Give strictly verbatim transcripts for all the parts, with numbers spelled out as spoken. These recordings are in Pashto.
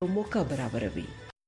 موقع برابروي.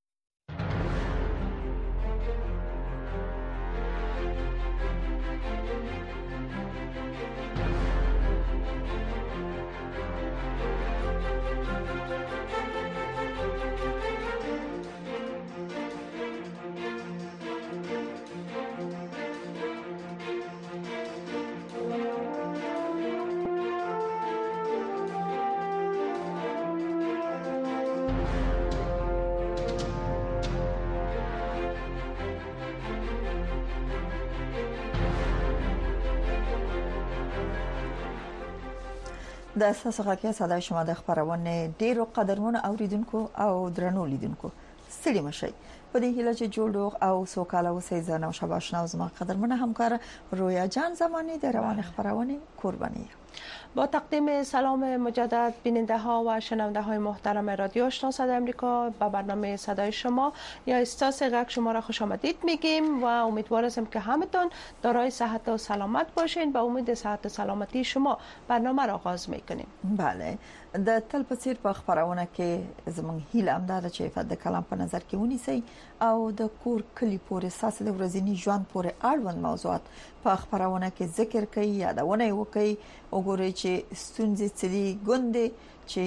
د اساس غاکه صداي شما د خبرونه ډیرو قدرمن اوریدونکو او درنو لیدونکو ستړي مشي په دې هیله چې جوړ او سوکاله وسې زنه او شباشنا او زما قدرمن همکار رویا جان زمانی د روان خبرونه قربانی. با تقدیم سلام مجدد بیننده ها و شنونده های محترم رادیو آشنا صدای آمریکا به برنامه صدای شما یا استاس غک شما را خوش آمدید میگیم و امیدوار هستم که همتون دارای صحت و سلامت باشین. با امید صحت و سلامتی شما برنامه را آغاز میکنیم. بله د تل په څیر په خبرونه کې زمونږ هیله هم ده چې فد کلام په نظر کې ونیسي او د کور کلی پورې ساس د ورځنی ژوند پورې اړوند موضوعات په خبرونه کې ذکر کوي یادونه وکړي وګورئ چې ستونزې څه ګوندې چې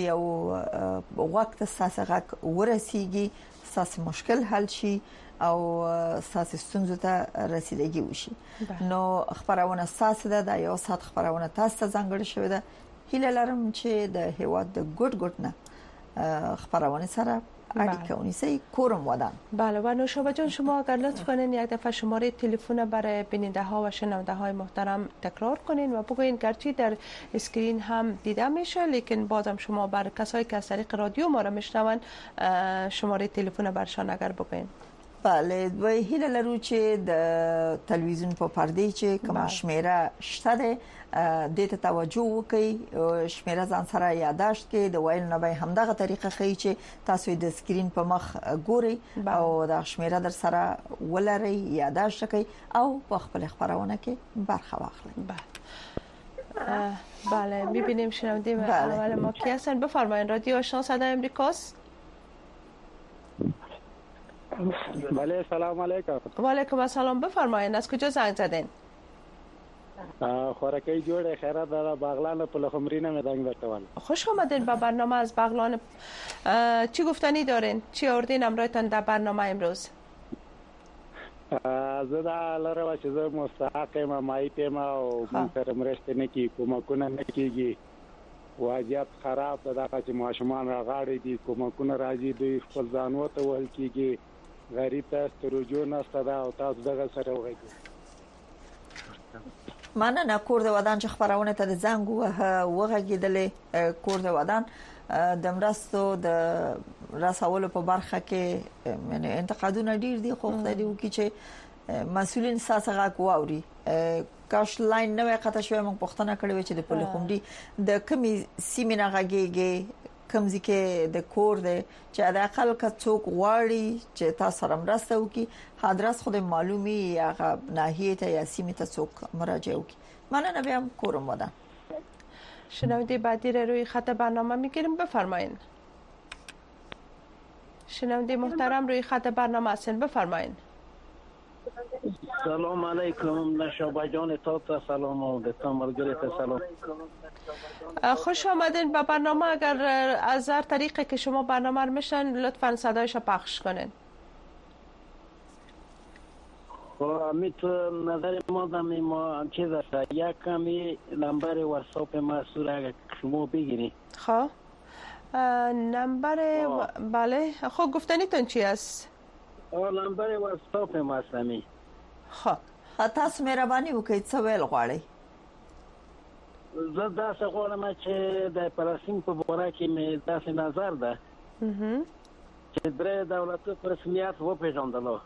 یو وخت ساسغه ورسیږي ساس مشکل حل شي او ساس ستونزو ته رسیدګي وشي. نو خبرونه ساس ده د یو سات خبرونه تاسو ته ځانګړي شوی ده. هیله لرم چې د هیواد د ګډ ګډ نه خبرونه سره اړیکه ونیسي کورم ودان. بله و نوشابه جان شما اگر لطف کنین یک دفعه شماره تلفن برای بیننده ها و شنونده های محترم تکرار کنین و بگوین گرچه در اسکرین هم دیده میشه لیکن بازم شما بر کسایی که از طریق رادیو ما را میشنون شماره تلفن برشان اگر بگوین. بله و هیله لرو چې د تلویزیون په پردې چې کوم شمیره شته ده د ته توجه وکړي شمیره ځان سره یاداشت کې د وایل نه به همدغه طریقه خي چې تاسو د سکرین په مخ ګوري او د شمیره در سره ولري یاداشت کوي او په خپل خبرونه کې برخه واخلي. بله بله میبینیم شنونده اول ما کی هستن. بفرمایید رادیو آشنا صدای آمریکاست. بله سلام علیکم. و علیکم السلام. بفرمایید از کجا زنگ زدین؟ خوراکی جوړه خیرات در بغلان په لخمرینه می زنگ درتوال. خوش آمدین به برنامه از بغلان. چی گفتنی دارین؟ چی آوردین امروزتان در برنامه امروز؟ زه دا لره چې زه مستحق یم مایت یم او موږ سره مرسته نه کوي کومکونه نه کیږي وضعیت خراب ده دغه چې ماشومان راغاړي دي کومکونه راځي دوی خپل ځان وته ول کیږي غریب ته سترجو نشته دا او تاسو دغه سره وغږی مننه. کور د ودان چې خبرونه ته د زنګ وغږیدلې کور د ودان د مرستو د رسولو په برخه کې یعنی انتقادونه ډیر دي خو خدای دې وکړي چې مسؤلین ساسغه کووري کاش لاین نوې قطه شوی موږ پښتنه کړې چې د پلخمدي د کمی سیمینه غږیږي کمزې کې د کور د چې د اقل کڅوک غواړي چې تاسو سره مرسته وکړي حادرس خود معلومي یا ناحیه ته یا سیمه ته څوک مراجعه وکړي. مننه بیا کورم ودان. شنونده بعدی رو روی خط برنامه میگیریم. بفرمایید. شنونده محترم روی خط برنامه هستین. بفرمایید. سلام علیکم نشابه جان تا سلام و دکتر مرگریت سلام. خوش آمدین به برنامه. اگر از هر طریقی که شما برنامه رو میشن لطفا صدایش پخش کنین. امیت نظر ما دمی ما چیز است یک کمی نمبر واتساپ ما سور اگر شما بگیری. خب نمبر و... بله خب گفتنیتون چی است؟ نمبر واتساپ ما است امی. خب تاسو مهرباني وکړئ څه ویل غواړئ؟ زه داسې غواړم چې د فلسطین په باره کې مې داسې نظر ده چې درې دولتو په رسمیت وپېژندلو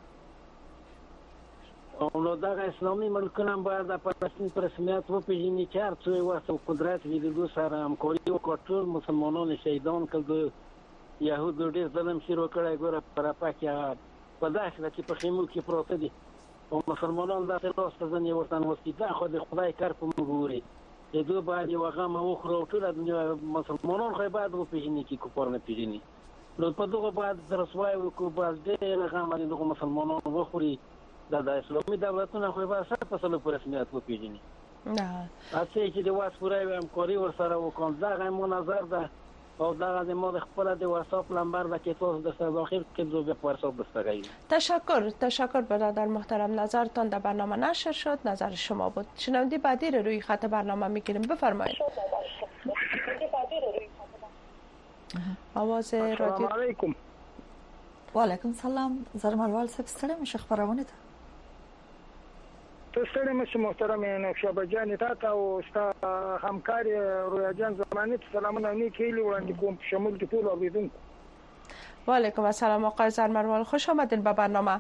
نو دغه اسلامي ملکونه باید د فلسطین په رسمیت وپېژني چې هر څو یې وسه قدرت لیدلو سره همکاري وکړي ټول مسلمانان شهیدان کړل یهودو ډېر ظلم شروع کړی ګوره په رپه کې په داخله کې په خیمو کې پروته دي او مسلمانان داسې لاس ته ځنې ورته نوستي دا خو د خدای کار په موږ ګوري چې دوی باید یو غم وخورو ټول دنیا مسلمانان خو باید وپېژني چې کفار نه پېژني نو په دغه باید رسوای وکړو باز ډېر هغه باندې دغه مسلمانانو وخوري د اسلامي دولتونو خو به سره په سلو په رسمیت وپیژني نه اته چې د واس پورې همکاري ورسره وکړو دا غو نظر ده او دا د ما خپل د واتساپ نمبر د کتاب د سواخیر کې زو به واتساپ بستگی. تشکر تشکر برادر محترم، نظرتان در برنامه نشر شد، نظر شما بود. شنونده بعدی رو روی خط برنامه میگیریم، بفرمایید. آواز رادیو. السلام علیکم. و علیکم سلام. زرمروال صاحب ستړی مشه خبرونه ته. ته ستړی مشه محترم نوشابه جان ته او ستا همکار رویا جان زمانی ته سلامونه نیکی وړاندې کوم په شمول د ټول اوریدونکو. و علیکم السلام آقای زرمروال، خوش آمدین به برنامه.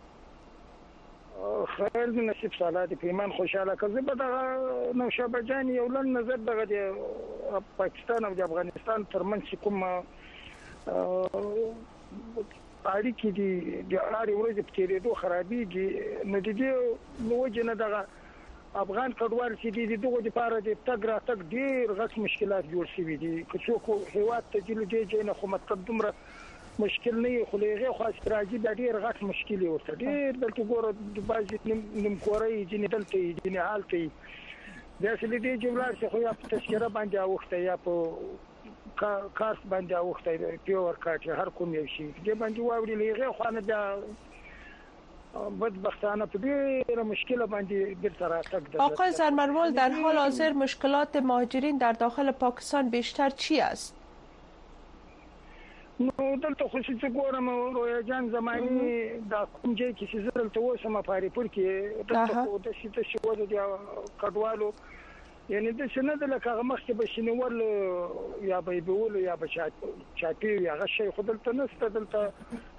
خیر نصیب سالات پیمان خوشاله کزه به د نوشابه جان یو لن نظر دغه د پاکستان او د افغانستان ترمنځ کوم اړیکې دي د اړاري ورځې په تیریدو خرابېږي نو د دې لوجه نه دغه افغان کډوال چې دي دغه لپاره د تګ را تګ ډیر غټ مشکلات جوړ شوي دي که څوک هیواد ته جلو دی جنه خو مطلب دومره مشکل نه خو لغه خو استراجي د ډیر غټ مشکل ورته ډیر دلته ګوره د بازي نیم کوري جنې دلته جنې حالتي د اصلي دي جملار چې خو یا په تشکره باندې اوخته یا په کارت باندې اوخته پیور کارت هر کوم یو شي دې باندې واوري لغه خو نه بیا بدبختانه په ډیره مشکله باندې بیرته راتګ. آقای زرمروال، در حال حاضر مشکلات مهاجرین در داخل پاکستان بیشتر چی است؟ نو دلته خو چې ګورم رویا جان زمانی دا کوم ځای کې چې دلته وسمه پاري پور کې دلته د شي ته شو د کډوالو یعنی د شنه د لکه مخ کې بشنول یا به بول یا به چاپی یا غشي خدلته نسته دلته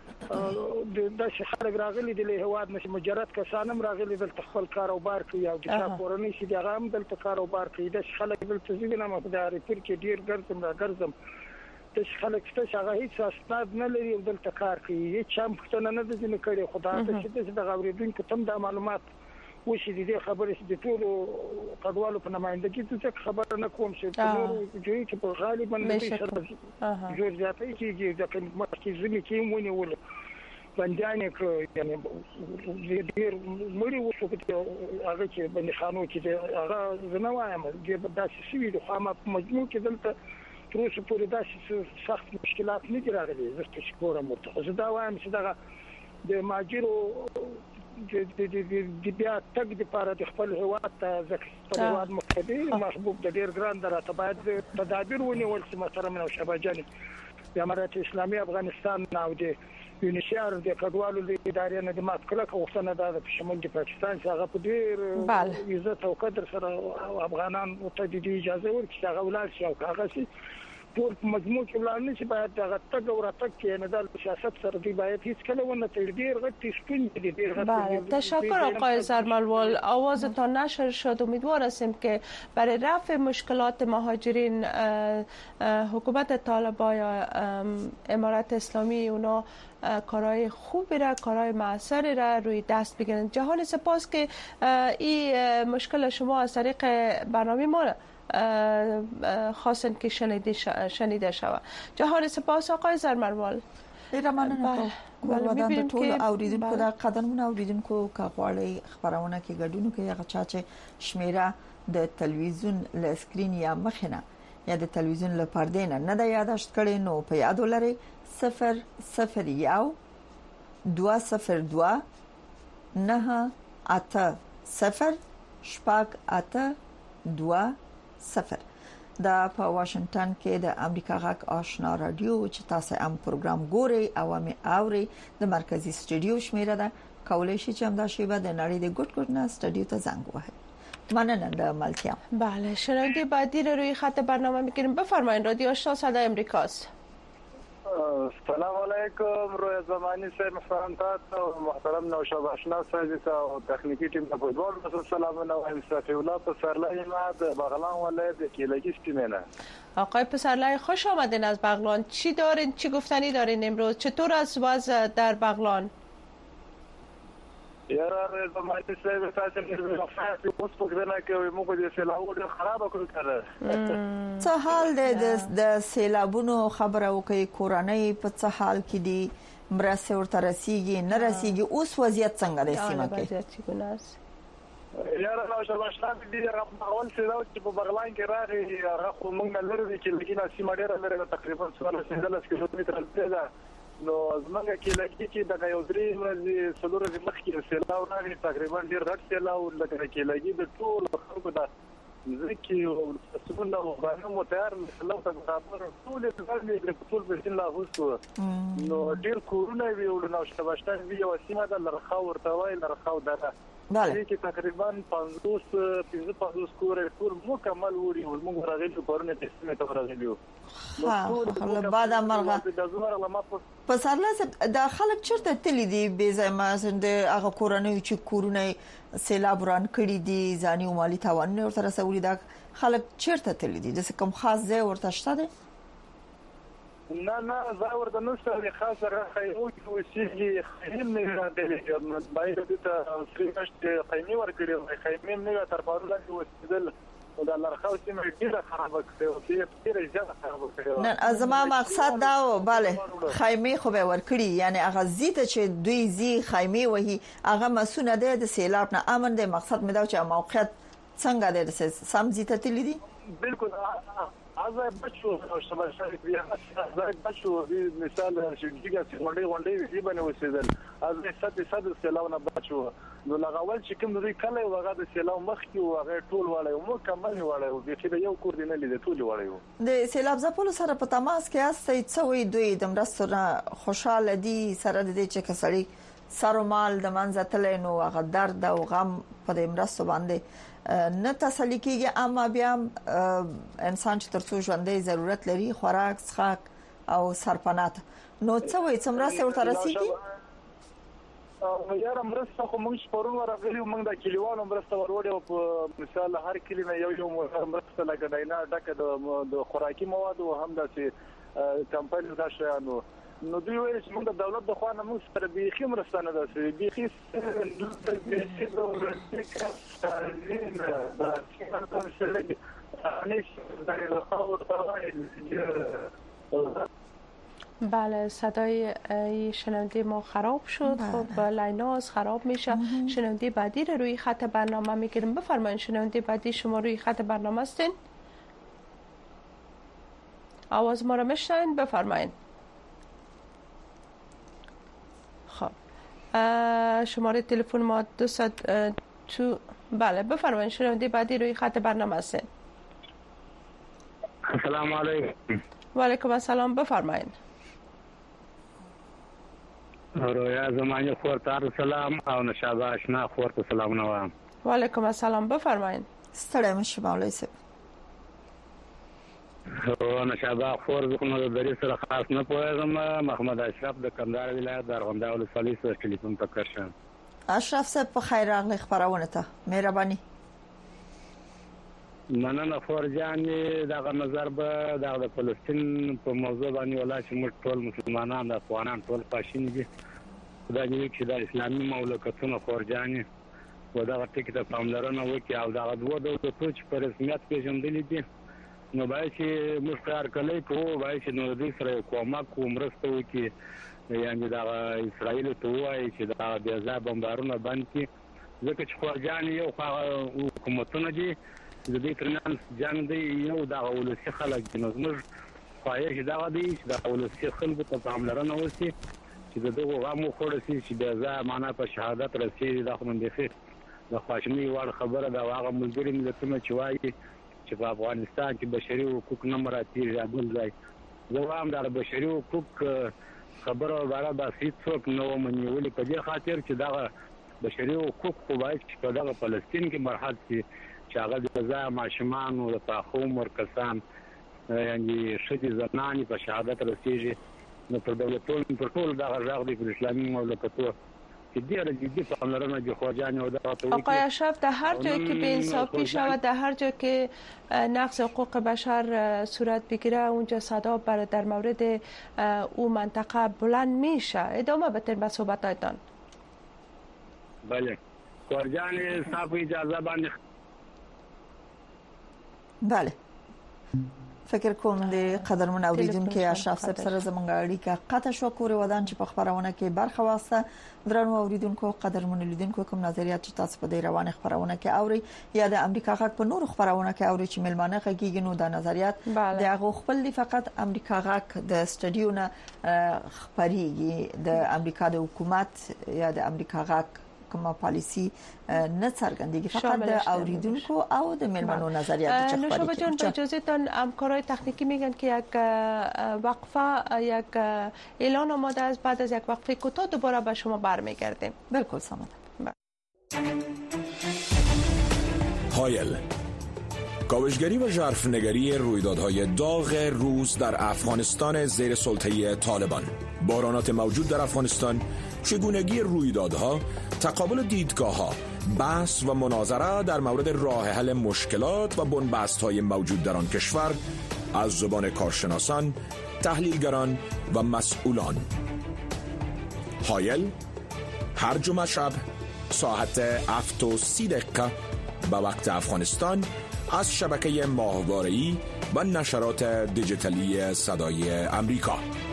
د خلک راغلي د هواد نش مجرد کسانم راغلي دلته خپل کار او بار کوي او د چا کورنۍ چې دغه هم دلته کار او بار کوي د خلک دلته ځینې مقدار پر کې ډیر ګرځم را ګرځم د خلک څه هغه هیڅ اسناد نه لري دلته کار کوي هیڅ هم څه نه د ځینې کړي خدای ته چې د غوړېدونکو تم د معلومات وشي دي خبرې د ټولو کډوالو په نمائندګۍ څه خبره نه کوم چې نور جوړي چې په غالبا نه شي جوړ ځاتې چې د مخکې ځینې کې مونږ ول باندې کې یعنی ډیر مړي وشو په هغه کې باندې خانو کې هغه زنه وایم د داسې شوی د خامه مجموع کې دلته تر اوسه پورې داسې سخت مشکلات نه دي راغلي زه چې ګورم مرته زه دا وایم چې دا د ماجرو د د بیا تک د لپاره د خپل هواد ته ځکه هواد مقتدي محبوب د ډیر ګران درته باید تدابیر ونیول چې محترم نوشابه جان د امارات اسلامي افغانستان نو د یونیشار د کډوالو د ادارې نه د مات کله کوښتنه ده په شمول د پاکستان چې هغه په ډیر عزت او قدر سره افغانان ته د اجازه ورکړي چې هغه ولر شي او هغه شي ټول مجموع کې ولر شي باید دغه تګ او راتګ کې نه د سیاست سره دی باید هیڅ کله ونه تر ډیر غټ سپین دي ډیر غټ. بله تشکر آقای زرمروال، آوازتان نشر شد. امیدوار هستیم که برای رفع مشکلات مهاجرین حکومت طالبان یا امارت اسلامی اونا کارهای خوبی را کارهای معصری را روی دست بگیرند. جهان سپاس که این مشکل شما از طریق برنامه ما خواستن که شنیده شنیده شود. جهان سپاس آقای زرمروال. ډیره مننه کوم د ټول اوریدونکو د قدرمن اوریدونکو کا غواړي خبرونه کې ګډون کوي هغه چا چې شمیره د تلویزیون ل سکرین یا مخینه یا د تلویزیون له پردې نه نه د یاداشت کړي نو په یاد ولرئ صفر صفر یو دو صفر دو نه اته صفر شپږ اته دو صفر. دا په واشنگټن کې د امریکا غاک آشنا رادیو چې تاسو هم پروګرام ګوري او هم اوري د مرکزی سټډیو شمیره ده کولای شي چې هم دا شی به د نړۍ د ګډ ګډ نه سټډیو ته زنګ وهي. مننه د ملتیا. بله شنونده بعدی رو روی خط برنامه میگیریم، بفرمایید. رادیو آشنا صدای امریکاست. السلام علیکم رویا زمانی سے محترم تاسو محترم نوشابه آشنا صاحب او تخنیکی ټیم ته په ډول رسول سلام نو صفی الله پسرلای ماد بغلان ولایت کیلگی استمنه. آقای پسرلای خوش آمدین از بغلان. چی دارین چی گفتنی دارین امروز؟ چطور است وضع در بغلان؟ یاره زمانی سه تاسو په وفات اوس په ځنه کې موږ د سیلابونو خراب کړو کړه. څه حال دی د سیلابونو خبره وکي کورنۍ په څه حال کې دي مرسته ورته رسیږي نه رسیږي اوس وضعیت څنګه دی سیمه کې؟ یاره نو شباشنا دي اول سیلاب چې په بغلان کې راغی هغه خو موږ لري چې لګینا سیمه ډیره لري تقریبا څوارلس کیلومتره ده. نو زمونږ کې لګي چې د یو درې ورځې څلور ورځې مخکې سیلاب راغی تقریبا ډیر غټ سیلاب لکه کې لګي د ټول خلکو د ځکه او څونه وغواړم متعار الله ته برابر ټول د ټول په سین لا هوسو نو ډیر کورونه ویول نو شباشتان وی او سیمه د لرخا ورته وای لرخا دغه بله چې تقریبا پنځوس پنځوس کور ټول مکمل وړي او موږ راغلو کورونه ته سیمه ته راغلیو. نو بعد مرغه په سرلاس د خلک چیرته تللی دي به زما زند هغه کورونه چې کورونه سیلاب ران کړی دي ځاني او مالی تاوان ورته رسولي دا خلک چیرته تللی دي د کوم خاص ځای ورته شته دي؟ نه نه زه ورته نو څه خاصه خیمو کې وسیږي خیم نه راځي باید ته سریمشت خیمه ورکړي خیمه نه تر پارو لاندې وسیدل او د لرخاو سیمه ډیره خراب کړې او ډیره زیاته خراب کړې. نه زما مقصد دا و bale خیمه خو به ورکړي یعنی هغه زیته چې دوی زی خیمه وهي هغه مسونه ده د سیلاب نه امن ده. مقصد مې دا چې موقعیت څنګه ده سم زیته تللی دي؟ بالکل ازای بچو او شمال بیا ازای بچو مثال شګیګه چې وړي وړي دی باندې وسیدل ازای ست ست سیلاونه بچو نو لغول چې کوم دوی کله وغه د سیلاو مخ کې وغه ټول وړي مکمل وړي او چې یو کور دی نه لید ټول وړي. د سیلاب ځپلو سره په تماس کې اسې څوې دوی د مرستونه خوشاله دي سره د دې چې کسړي سرومال د منځتل نو هغه درد او غم په مرستو باندې نه تسلی کیږي اما بیا انسان چې ترڅو ژوندۍ ضرورت لري خوراک څښاک او سرپناه نو څه وایي څومره ورته رسیږي؟ او یاره مرسته خو موږ پرون ورغلی موږ د کلیوالو مرسته وروړو په مثال هر کلی نه یو یو مرسته لګینا ډکه د خوراکي مواد او هم د کمپنی دا شیانو نو دوی وایي چې موږ د دولت د خوا نه موږ سره بيخي مرسته نه ده بيخي بله صدای شنونده ما خراب شد. خب لایناز خراب میشه. شنونده بعدی رو روی خط برنامه میگیریم. بفرمایید شنونده بعدی شما روی خط برنامه هستین؟ آواز ما رو میشنوین؟ بفرمایید. خب شماره تلفن ما دویست تو بله بفرمایید شنونده بعدی روی خط برنامه هستین. السلام علیکم. و علیکم السلام بفرمایید. رویا زمانی خورتار سلام او نشابه اشنا خورت سلام نوام. و علیکم السلام بفرمایید. ستړی مشه مولوی صاحب. او نشابه خور زخنه د دې سره خاص نه پوهیږم. محمد اشرف د کندهار ولایت د ارغنداو ولسوالۍ سره ټلیفون تکر شم. اشرف صاحب په خیر راغلی خبرونه ته مهرباني. مننه فورجان دغه نظر به د فلسطین په موضوع باندې ولا چې موږ ټول مسلمانان د افغانان ټول پاشین دي دا دي چې د اسلامي مملکتونو فورجان و دا ټکی ته پاملرنه وکړي او دا دوه دولتونه چې په رسمیت پیژندل دي نو باید چې موږ کار کوي کوو باید چې نو دوی سره کومک ومرسته وکړي یعنی دا اسرائیل ته وایي چې دا د ځای بمبارونه بند کړي ځکه چې فورجان یو حکومتونه دي د دې ترمنځ جنگ دی یو دا ولسی خلک د نظم خواهش دا دی چې دا ولسی خلکو ته پاملرنه وشي چې دغه غمو خورسي چې د ځای معنا په شهادت رسیدي د خوندې د خواشنی وړ خبره دا هغه ملګری ملتونه چې وایي چې په افغانستان کې بشري حقوق نه مراعاتي راغل ځای زه هم د بشري حقوق خبره واره د هیڅوک نو منیولې په دې خاطر چې دا بشري حقوق خو باید چې په دغه فلسطین کې مرحله شي چې هغه د ځای ماشومان او د پاخوم ورکسان یعنی شدي زنانې په شهادت رسیږي نو په دولتونو په ټول دغه راغ دي په اسلامي مملکتونو که دیگر جدی پاملرنه جو خواجانی و دعوت وکړي. آقای اشرف در هر جایی که بی‌انصافی شود در هر جایی که نقض حقوق بشر صورت بگیره اونجا صدا بر در مورد او منطقه بلند میشه. ادامه بدین به صحبتاتون. بله کورجان صاحب اجازه باندې بله فکر کوم د قدرمن اوریدونکو اشرف صاحب سره زمونږ اړیکه قطع شو. کور ودان چې په خبرونه کې برخه واخیسته. درنو اوریدونکو قدرمن لیدونکو کوم نظریات چې تاسو په دې روانه خبرونه کې اوري یا د امریکا غږ په نور خبرونه کې اوري چې ملمانه غږیږي نو د نظریات د هغه خپل دی فقط امریکا غږ د سټډیو نه خبريږي. د امریکا د حکومت یا د امریکا غږ کومه پالیسی نه څرګندېږي، فقط د اوریدونکو او د ملمنو نظریات چخبری. نوشابه جان با اجازه تان همکارای تکنیکی میگن که یک وقفه یک اعلان آماده است، بعد از یک وقفه کوتاه دوباره به شما برمیگردیم. بالکل سامد. هایل کاوشگری و ژرفنگری رویدادهای داغ روز در افغانستان زیر سلطه طالبان، بحرانات موجود در افغانستان، چگونگی رویدادها، تقابل دیدگاه‌ها، بحث و مناظره در مورد راه حل مشکلات و بنبست‌های موجود در آن کشور از زبان کارشناسان، تحلیلگران و مسئولان. هایل هر جمعه شب ساعت هفت و سی دقیقه به وقت افغانستان از شبکه ماهواره‌ای و نشرات دیجیتالی صدای امریکا.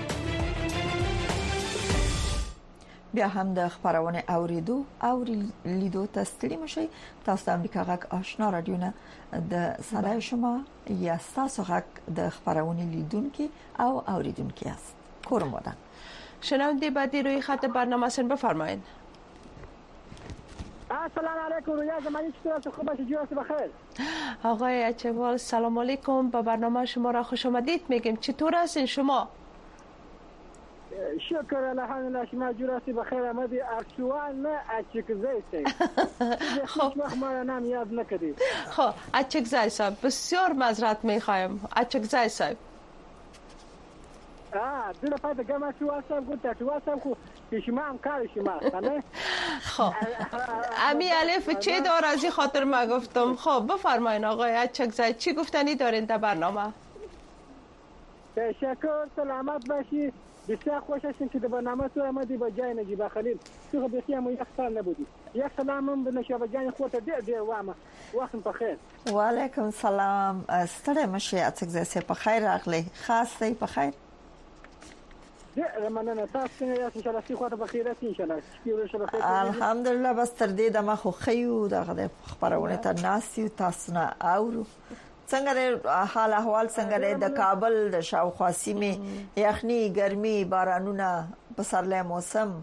بیا هم د خبرونه اوریدو او لیدو ته ستړي مشي. تاسو د امریکا غږ آشنا رادیو نه د صدای شما یا تاسو غږ د خبرونه لیدونکو او اوریدونکو است. کورم ودان شنونده بعدی روی خط برنامه سن بفرمایید. السلام علیکم رویا زمانی چطور خوب باشید؟ جواب بخیر. آقای اچوال سلام علیکم، به برنامه شما را خوش آمدید میگیم. چطور هستین شما؟ شکر الحمدلله شما جوراستی بخیر آمدی. اکچوال نه اچکزای صاحب. خب وقت ما نام یاد نکردید. خب اچکزای صاحب بسیار معذرت میخوایم. اچکزای صاحب آه دل پای دگم اچوال صاحب گفت اچوال صاحب خو شما هم کار شما نه. خب امی الف چه دار از این خاطر ما گفتم. خب بفرمایید آقای اچکزای چی گفتنی دارین در برنامه؟ تشکر، سلامت باشی. بسیار خوش هستیم که در برنامه تو آمدی با جای نجیب خلیل. تو بسیار ما یک سال نبودی. یک سلام به نشابه جان خودت دیر دیر وامه. وقت بخیر. و علیکم سلام. ستاره مشی اچکزای صاحب بخیر راغلی. خاصه بخیر. مننه. تاسو څنګه یاست؟ ان شاء الله سی خواته بخیر یاست ان شاء الله. شکر شو بخیر. الحمدلله بس تر دې د ما خو خيو دغه خبرونه ته ناسیو تاسو نه اورو. څنګه حال احوال څنګه د کابل د شاوخوا سیمې یخني ګرمي بارانونه پسرله موسم؟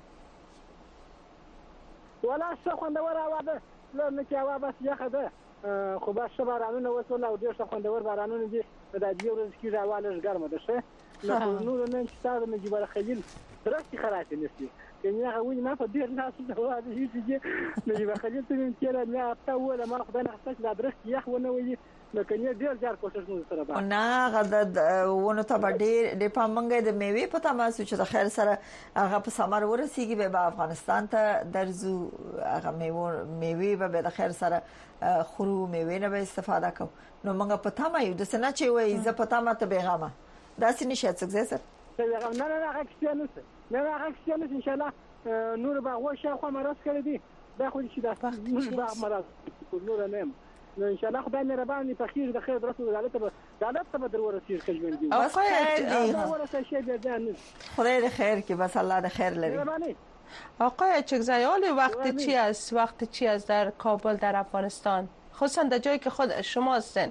ولا څه خوندور اواده لنه کې اوا بس یخه ده خو بس بارانونه وسول او ډیر څه خوندور بارانونه دي. د دې ورځ کې راواله ګرمه ده شه نو نور نه ستاره نجیب خلیل درستی خراطه نشي کني هغه ما په ډیر ناس د واده هیڅ نجیب خلیل ته چې نه تا ولا ما خدای نه خص لا درست یخ ونه وي نو کني ډیر ځار کوشش مو سره با نه غد ونه ته ډیر د پامنګ د میوه په تماسو چې د خیر سره هغه په سمر ورسیږي به افغانستان ته درځو. هغه میوه میوه به د خیر سره خورو میوه نه به استفاده کو. نو موږ په تمه یو د سنا چې وای ز په تمه ته بیغامه داسې نشي څنګه سر نه نه هغه کیسه نه نه هغه کیسه نه ان شاء الله نور باغ شو خو مرز کړی دی دا خو شي دا نور باغ مرز نور نه نو ان شاء الله خدای مهرباني په خیر د خیر درته دالته دالته به درور رسیر کژوند دی. خدای د خیر کې بس الله د خیر لري. آقای اچکزای حال وقت چی است؟ وقت چی است در کابل در افغانستان خصوصا در جایی که خود شما هستین؟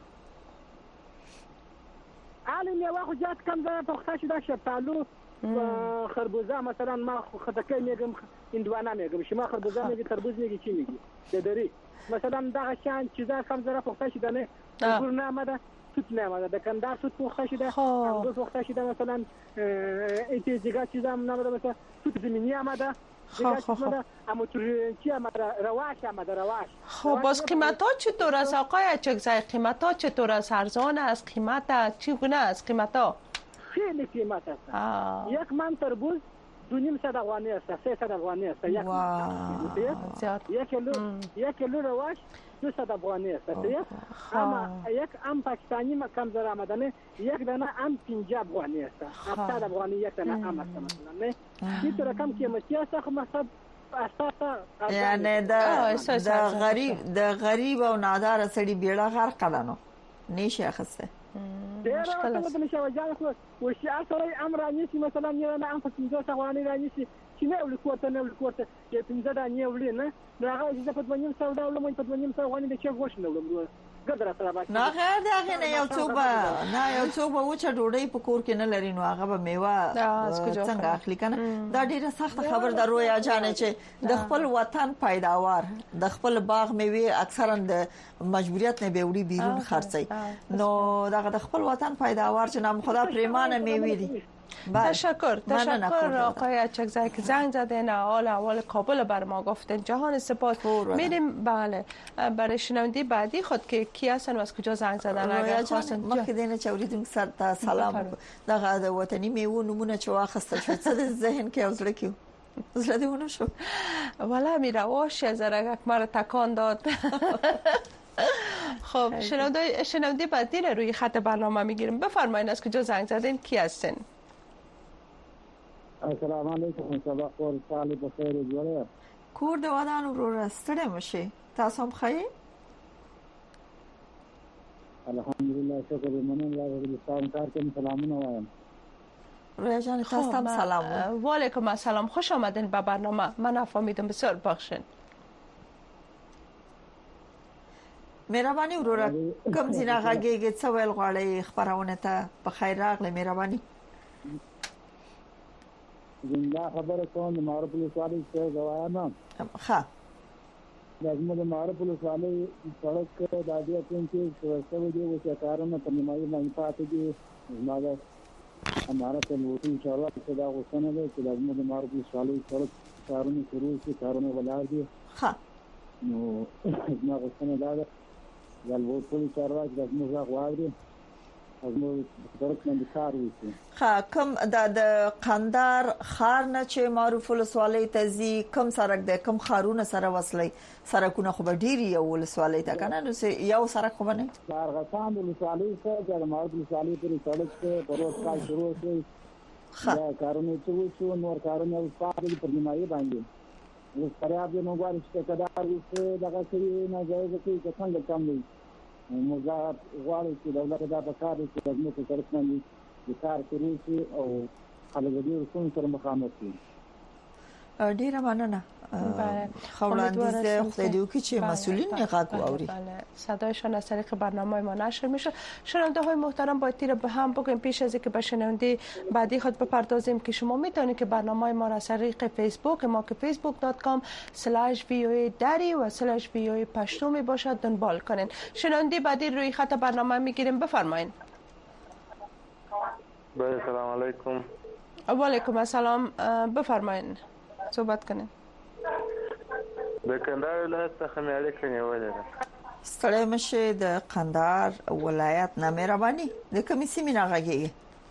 حالا میوه خو جات کم ځای پخته شده شفتالو خربوزه مثلا ما خټکی میگم هندوانه میگم شما خربوزه میگی تربوز میگی چی میگی ددری مثلا دغه شان چیزا کم ځای پخته شده نه ګور نه آمده توت نه آمده د کندهار توت پخته شده انګور پخته شده مثلا ایتی دیگه چیزا هم نه آمده مثلا توت زمینی آمده خب خب خب اما چی آمده رواش آمده رواش. خب باز قیمت ها چطور است آقای اچکزای؟ قیمت ها چطور است؟ ارزان است؟ قیمت چگونه است قیمت ها؟ خیلی قیمت است. یک من تربوز دو نیم صد افغانی است، سه صد افغانی است. یک یک کیلو یک کیلو رواش دو صد افغانی است. اما یک ام پاکستانی ما کم زر آمدنه یک دانه ام پنجاه افغانی است. هفتاد افغانی یک دانه ام است مثلا نه. این تو رقم قیمتی است خو مقصد یعنی د غریب د غریب او نادار سړي بیړه غرق کړنو نشي اخسته مشکل ده نشي وجاله خو وشي اصلي امر انيسي مثلا انا انفس من ثواني رانيسي چې نه ول کوته نه ول کوته چې پنځه دانې ولې نه نو هغه چې په دونیم سو ډول مې په دونیم سو غوښنه چې غوښ نه ولم ګدره سره باندې نه غیر دا نه یو څوک نه یو څوک وچه ډوډۍ په کور کې نه لري نو هغه به میوه څنګه اخلي کنه دا ډیره سخت خبر درو یا جانې چې د خپل وطن پیداوار د خپل باغ میوه اکثرا د مجبوریت نه بیوړي بیرون خرڅي نو دا د خپل وطن پیداوار چې نام خدا پریمانه میوه دي. تشکر تشکر آقای اچکزی که زنگ زدین حال احوال کابل بر ما گفتین. جهان سپاس. میریم بله برای شنونده بعدی خود که کی هستن و از کجا زنگ زدن اگر خواستن ما که دینه چوریدون سر تا سلام دغه د وطنی میوه نمونه چې واخسته شو څه د ذهن کې اوسره کیو زلده ونه شو والا میرواش از رگک مرا تکان داد. خب شنونده شنونده بعدی رو روی خط برنامه میگیریم. بفرمایید از کجا زنگ زدین کی هستن؟ السلام علیکم صباح خیر سال بخیر جوړه کور د ودان ورور ستړي مشي تاسو هم خیر الحمدلله شکر منن الله دې سلام کار کوم سلامونه وایم رویا جان تاسو هم سلام و علیکم السلام خوش آمدین به برنامه. من نفهمیدم بسیار بخشین. مهرباني ورور کوم ځای راغږیږي څه ویل غواړي خبرونه ته په خیر راغله مهرباني زنده خبره کوم د معرف الوصالي څخه غواړم ښه لازم د معرف الوصالي سړک د اډیا کوم چې څه دی او چې کارونه په نیمایي باندې پاتې دي زماده اماره ته نو ان شاء الله چې دا غوښنه ده چې لازم د معرف الوصالي سړک کارونه شروع شي کارونه ولاړ دي ښه نو ما غوښنه ده ځل وو ټول چارواک د موږ غواړي ازمو سړک باندې کار وکړي. ها کوم د قندار خار نه چې معروف ولسوالۍ ته زی کوم سړک ده کوم خارونه سره وصلې سړکونه خو به ډیری یو ولسوالۍ ته کنه نو یو سړک خو نه کارغستان ولسوالۍ څخه د معروف ولسوالۍ پورې سړک ته پروت کال شروع شي. دا کارونه چې وشو نور کارونه پاتې پر نیمایي باندې اوس پریاب نو غواړي چې کدار وسه دغه کوي نه ځای کې څنګه کم دی موږ غواړو چې دولت دا په کار کې د موږ سره څنګه د کار کوي او خلک دې ورسون سره مخامخ شي. ډیره مننه. خواندیز خدای دې وکړي چې مسئولین یې غږ واوري. صدایشان از طریق برنامه ما نشر میشه. شنونده های محترم باید تیر به هم بگیم پیش از اینکه به شنونده بعدی خود بپردازیم که شما میتونید که برنامه ما را از طریق فیسبوک ما که فیسبوک دات کام اسلش وی او ای دری و اسلش وی او ای پشتو می باشد دنبال کنین. شنونده بعدی روی خط برنامه میگیریم. بفرمایید. بله سلام علیکم. و علیکم السلام. بفرمایید صحبت کنین. د کندهار ولایت څخه مې اړیکه نیولې ده. ستړی مشه د قندهار ولایت نه مهرباني د کومې سیمې نه غږیږي؟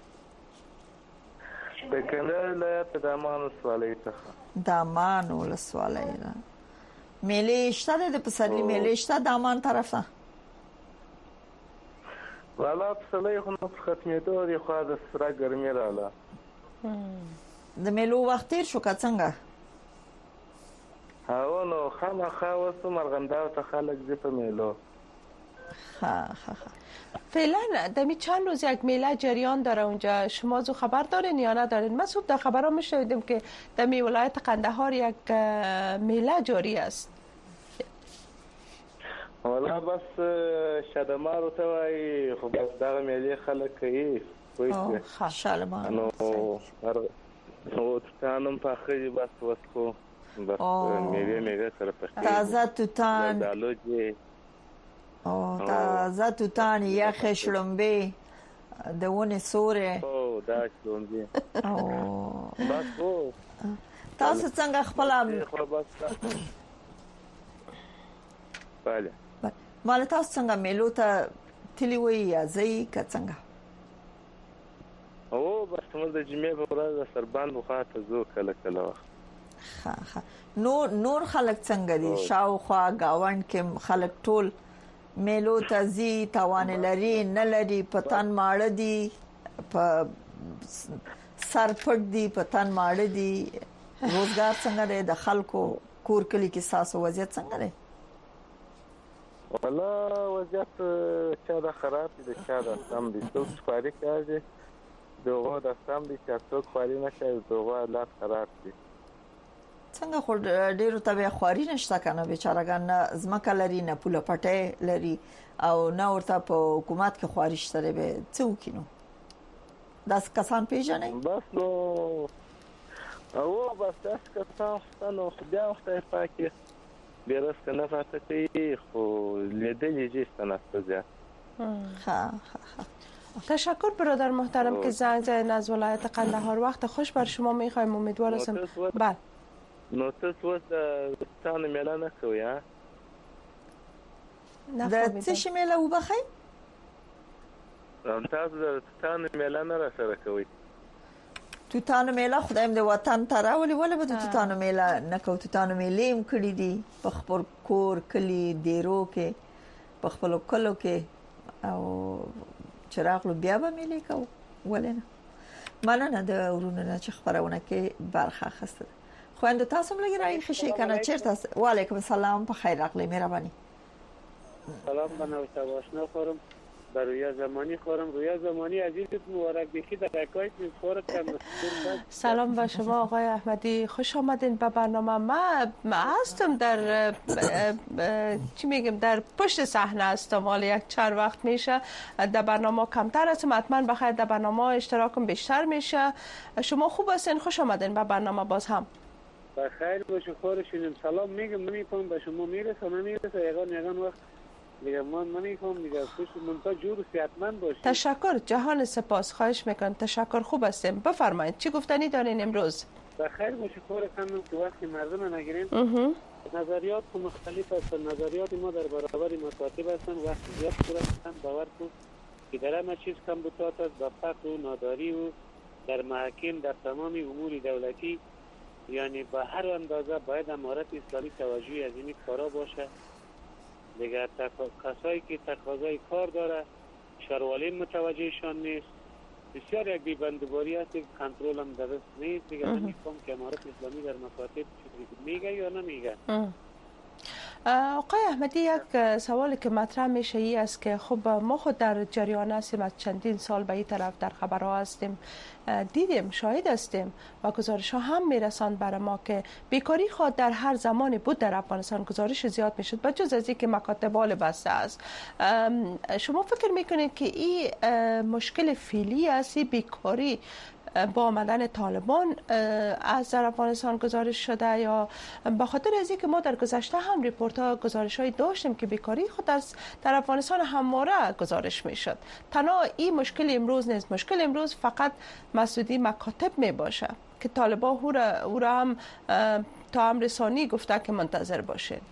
د کندهار ولایت د دامان ولسوالۍ څخه. دامان ولسوالۍ ده. میلې شته د پسرلي میلې شته دامان طرف ته؟ والا پسرلي خو نه ختمېدو دی خو د سره ګرمي رااله. د میلو وخت تیر شو که څنګه؟ هاو نو خامخا وسو مرغنداو ته خلک زی په میلو. ها ها فعلا دمی چند روز یک میله جریان داره اونجا. شما زو خبر دارین یا ندارین؟ من صبح در خبرها میشنیدم که دمی ولایت قندهار یک میله جاری است. والا بس شادمار ته وای خو بس دا میله خلک کوي. ها شالمار. نو نو تانم په خې بس وسکو بس میوه میوه سره پخې تازه توتان دالوجي او تازه توتان یا خشلمبه دونه سوره او دا شلمبه او بس او تاسو څنګه خپل بله مال تاسو څنګه میلو ته تلی وی یا زئی که څنګه او بس موږ د جمعې په ورځ سربان بوخاته زو کله کله وخت ها ها نور نور خلک څنګه دي شاوخوا گاوند کې خلک ټول میلو تزي توان لري نه لري پتان ماړه دي په سر پټ دي پتان ماړه دي روزګار څنګه دی د خلکو کور کلی کې ساسو وضعیت څنګه دی؟ والله وضعیت چا د خراب دي چا د سم دي څوک خواري کوي دغه د سم دي چې څوک خواري نه کوي دغه حالات خراب دي. څنګه خو ډیرو ته خواري نشته کنه بیچارهګان زمکه لري نه پوله پټه لري او نه ورته په حکومت کې خواري شته به څوک نو داس کسان پیژنې بس نو او بس داس کسان نو بیا وخت پاکي بیرس کنه فاتته خو لیدلې جستن استازه. ها ها تشکر برادر محترم که زنگ زدین از ولایت قندهار. وقت خوش بر شما میخوایم. امیدوار هستم. بله نو تاسو وځ ستانه میله نه کوي ها؟ د څه شي میله وبخی؟ تاسو د ستانه میله نه را سره کوي؟ توتانو میله خدایم د وطن ته راولي ولې به د توتانو میله نه کوو؟ توتانو میلې هم کړي دي په خپل کور کلی دیرو کې په خپل کلو کې او چراغلو بیا به میلې کوو ولې نه؟ مننه د ورونو نه چې خبرونه کې برخه اخیسته. خويندو تاسو هم لګی راي خشي کنه چیرته؟ وعلیکم السلام په خیر راغلی مهرباني. سلام بنوشته آشنا خورم در رویا زمانی خورم رویا زمانی عزیزت مبارک بخی در حکایت می‌خورد کم. سلام به شما آقای احمدی، خوش آمدین به برنامه. ما هستم در چی میگم در پشت صحنه هستم، حالا یک چند وقت میشه در برنامه کمتر هستم، حتما بخیر در برنامه اشتراکم بیشتر میشه. شما خوب هستین؟ خوش آمدین به برنامه باز هم. بخیر باشه خورشونیم. سلام میگم نمی‌کنم به شما میرسه نمیرسه یگان یگان وقت دیگه من نمی‌خوام دیگه خوش منتها جور و صحتمند باشید. تشکر جهان سپاس، خواهش میکنم. تشکر خوب هستیم. بفرمایید چی گفتنی دارین امروز؟ بخیر باشه خورشونیم که وقتی مردم نگیریم نظریات مختلف هستن. نظریات ما در برابر مکاتب هستن وقتی زیاد صورت هستن باور کن که در همه چیز کم بطاعت است با فقر و ناداری و در محاکم در تمام امور دولتی یعنی به هر اندازه باید امارت اسلامی توجهی از این کارا باشه. دیگر کسایی که تقاضای کار داره شهروالین متوجهشان نیست. بسیار یک بیبندوباری هست که کنترل هم در دست نیست. دیگر نمی‌فهم که امارت اسلامی در مکاتب میگه یا نمیگه. آقای احمدی یک سوالی که مطرح میشه ای است که خب ما خود در جریان هستیم از چندین سال به این طرف در خبرها هستیم، دیدیم شاهد هستیم و گزارش ها هم میرسند برای ما که بیکاری خود در هر زمانی بود در افغانستان گزارش زیاد میشد به جز از اینکه مکاتب حال بسته است. شما فکر میکنید که این مشکل فعلی است، بیکاری با آمدن طالبان از در افغانستان گزارش شده یا به خاطر از اینکه ما در گذشته هم ریپورت ها گزارش های داشتیم که بیکاری خود از در افغانستان همواره گزارش می شد؟ تنها این مشکل امروز نیست، مشکل امروز فقط مسئولی مکاتب می باشه که طالبان او را, او را هم تا امر ثانی گفته که منتظر باشه.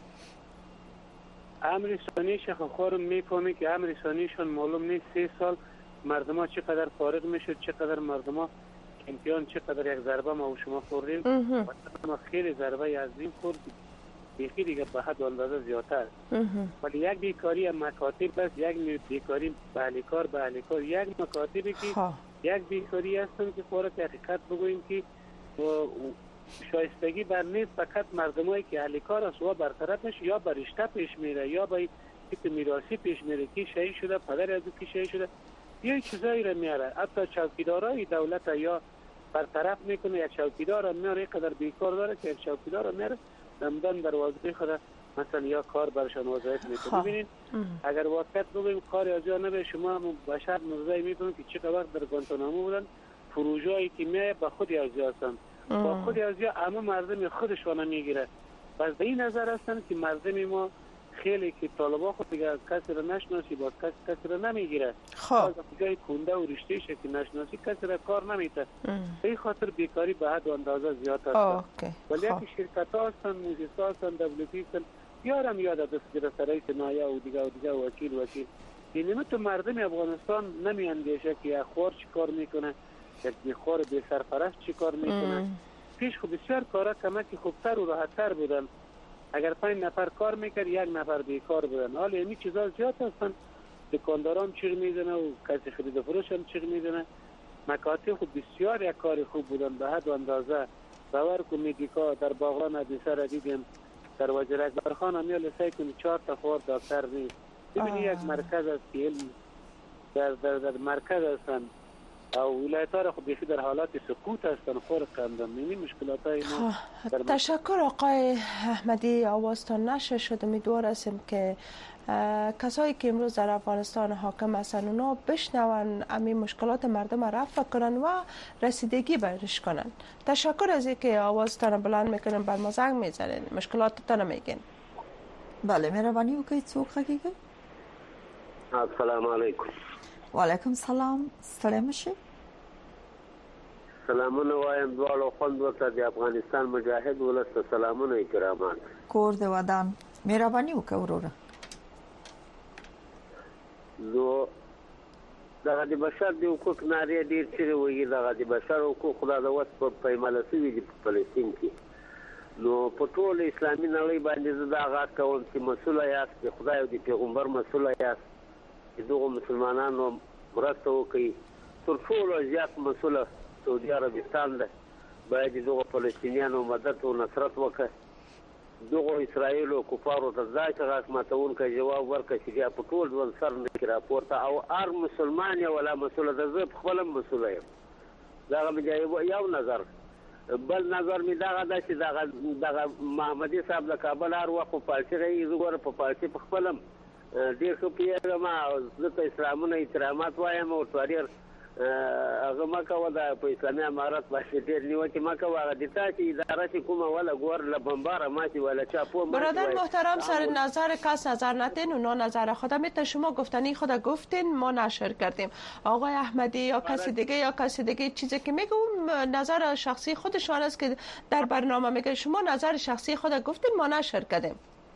امر ثانی شخص خورم میفهمی که امر ثانیشون معلوم نیست. سه سال مردم ها چقدر فارغ میشد، چقدر مردم ها امتحان چقدر یک ضربه ما و شما خوردیم ما خیلی ضربه از این خورد بیخی دیگه به حد اندازه زیادتر. ولی یک بیکاری مکاتب بس یک بیکاری به اهلیکار به اهلیکار یک مکاتبی که یک بیکاری هستن که خورد حقیقت بگوییم که شایستگی بر نیست فقط مردمایی که اهلیکار است و برطرف میشه یا بر رشته پیش میره یا به تیپ میراثی پیش میره که شهید شده پدر از او که شهید شده یه چیزایی را میاره. حتی چوکیدارای دولت یا برطرف میکنه یک چوکیدار را میاره قدر بیکار داره که یک چوکیدار را میاره نمدن در وظیفه خود مثلا یا کار برشان وظایف میکنه. ببینید اگر واقعیت بگیم کار از یا نبه شما هم بشر نظری میکنید که چقدر وقت در گوانتانامو بودن فروجایی که میای با خود ازیا هستن با خود ازیا اما مردم خودشون میگیره. پس به این نظر هستن که مردم ما خیلی که طالبا خود دیگه کسی را نشناسی با کسی کسی را نمیگیره. خب جای کنده و رشتهش که نشناسی کسی را کار نمیده. به این خاطر بیکاری به حد و اندازه زیاد هست. ولی یکی شرکت ها هستن موزیس ها هستن دولتی هستن یارم یاد دست گرفت رئیس نایه و دیگه و دیگه وکیل وکیل یعنی تو مردم افغانستان نمی اندیشه که یک خوار چی کار میکنه یک بیخوار بی سرپرست چی کار میکنه. پیش خب بسیار کارا کمکی خوبتر و راحتتر بودن. اگر پنج نفر کار میکرد یک نفر بیکار بودن. حالا یعنی چیزا زیاد هستن. دکانداران چیغ میزنه و کسی خرید و فروش هم چیغ میزنه. مکاتب خود بسیار یک کار خوب بودن به حد و اندازه باور کنید که در باغان حدیثه دیدیم در وزیر اکبر خان امیال سعی کنید چهار تا فوار دکتر نیست. ببینید یک مرکز است که علم در, در, در مرکز هستن او ولایت ها را خب بیشتر در حالات سکوت هستن خور کندن. این مشکلات های ما تشکر آقای احمدی. آوازتان نشه شد. امیدوار هستیم که کسایی که امروز در افغانستان حاکم هستن اونا بشنون همین مشکلات مردم را رفع کنن و رسیدگی بهش کنن. تشکر از اینکه آوازتان بلند میکنن بر ما زنگ میزنن مشکلاتتان میگین. بله مهربانی وکړئ څوک غږیږي؟ السلام علیکم. وعلیکم سلام. ستړی مشئ. سلامونه وایم دواړو خوندو ته د افغانستان مجاهد ولس ته سلامونه کرامات. کور د ودان مهرباني وکړه وروره. زه دغه د بشر د حقوق نارې ډېر چیرې وایي دغه د بشر حقوق خدا د وس په پیمانه سوي دي په فلسطین کې. نو په ټول اسلامي نړۍ باندې زه دا غږ کوم چې مسؤله یاست د خدای او د پیغمبر مسؤله یاست چې دغه مسلمانانو مرسته وکړي. تر ټولو زیات مسؤله سعودي عربستان ده. باید دغه فلسطینیانو مدد او نصرت وکړي. دغه اسرائیل او کفارو ته ځای څنګه ماتونکو جواب ورکړي چې په ټول ځون سر نه کړه راپورته او هر مسلمان یو ولا مسؤله ده. زه خپل مسؤله یم. دا مې یو نظر. بل نظر می دا غدا چې دا د محمدي صاحب د کابل هر وخت په پالتي غي زګور په پالتي په خپلم ډیر خو پیغام د اسلامونو احترامات وایم او تاریخ هغه مکه ودا په اسلامي امارات باندې ډیر نیوکه مکه واغ د تاسو اداره کومه ولا ګور ل بمبار ماشي ولا چاپو. برادر محترم سر نظر کس نظر ندین اونا نظر خودم تا شما گفتنی خود گفتین ما نشر کردیم. آقای احمدی یا کسی دیگه یا کسی دیگه چیزی که میگم نظر شخصی خودشان است که در برنامه میگه شما نظر شخصی خود گفتین ما نشر کردیم.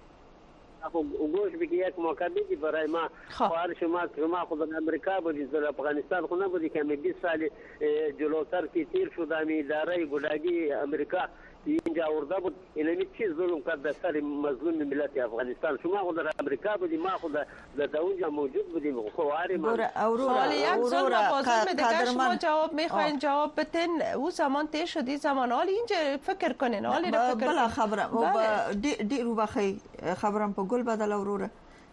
خب گوش بگی یک موقع بگی برای ما خواهر شما شما خود امریکا بودید در افغانستان خود نبودی که می بیست سال جلوتر که تیر شده می اداره گلگی امریکا اینجا ورده بود. اینمی چیز ظلم کرد در سر مظلوم ملت افغانستان. شما خود در امریکا بودی ما خود در اونجا موجود بودیم. خواهر ما حالا یک ظلم و ظلم دیگه شما جواب میخواین جواب بتین او زمان تیر شدی زمان حال اینجا فکر کنین حالی را فکر بلا خبرم دی رو بخی خبرم په ګل بدل وروره.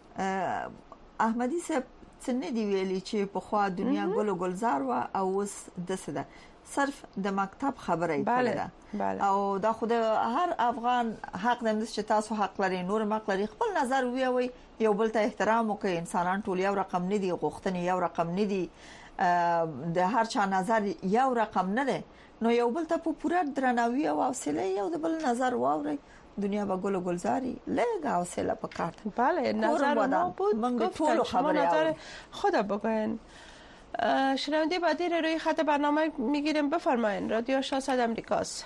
احمدي صاحب څنګه دی ویلي چې په خوا دنیا ګل او ګلزار و او اوس د سده صرف د مکتب خبره ده او دا خود هر افغان حق دمد چې تاسو حق لري نور حق لري خپل نظر وی یو بل ته احترام وکړي. انسانان ټول یو رقم نه دي غوښتنې یو رقم نه دي د هر چا نظر یو رقم نه ده. نو یو بل ته په پوره درناوي او حوصله یو د بل نظر واوري. دنیا با گل و گلزاری لگه حوصله پکارد. بله نظر ما بود گفتن شما نظر خود بگوین. شنونده بعدی رو روی خط برنامه میگیریم. بفرمایین. رادیو آشنا صدای امریکاست.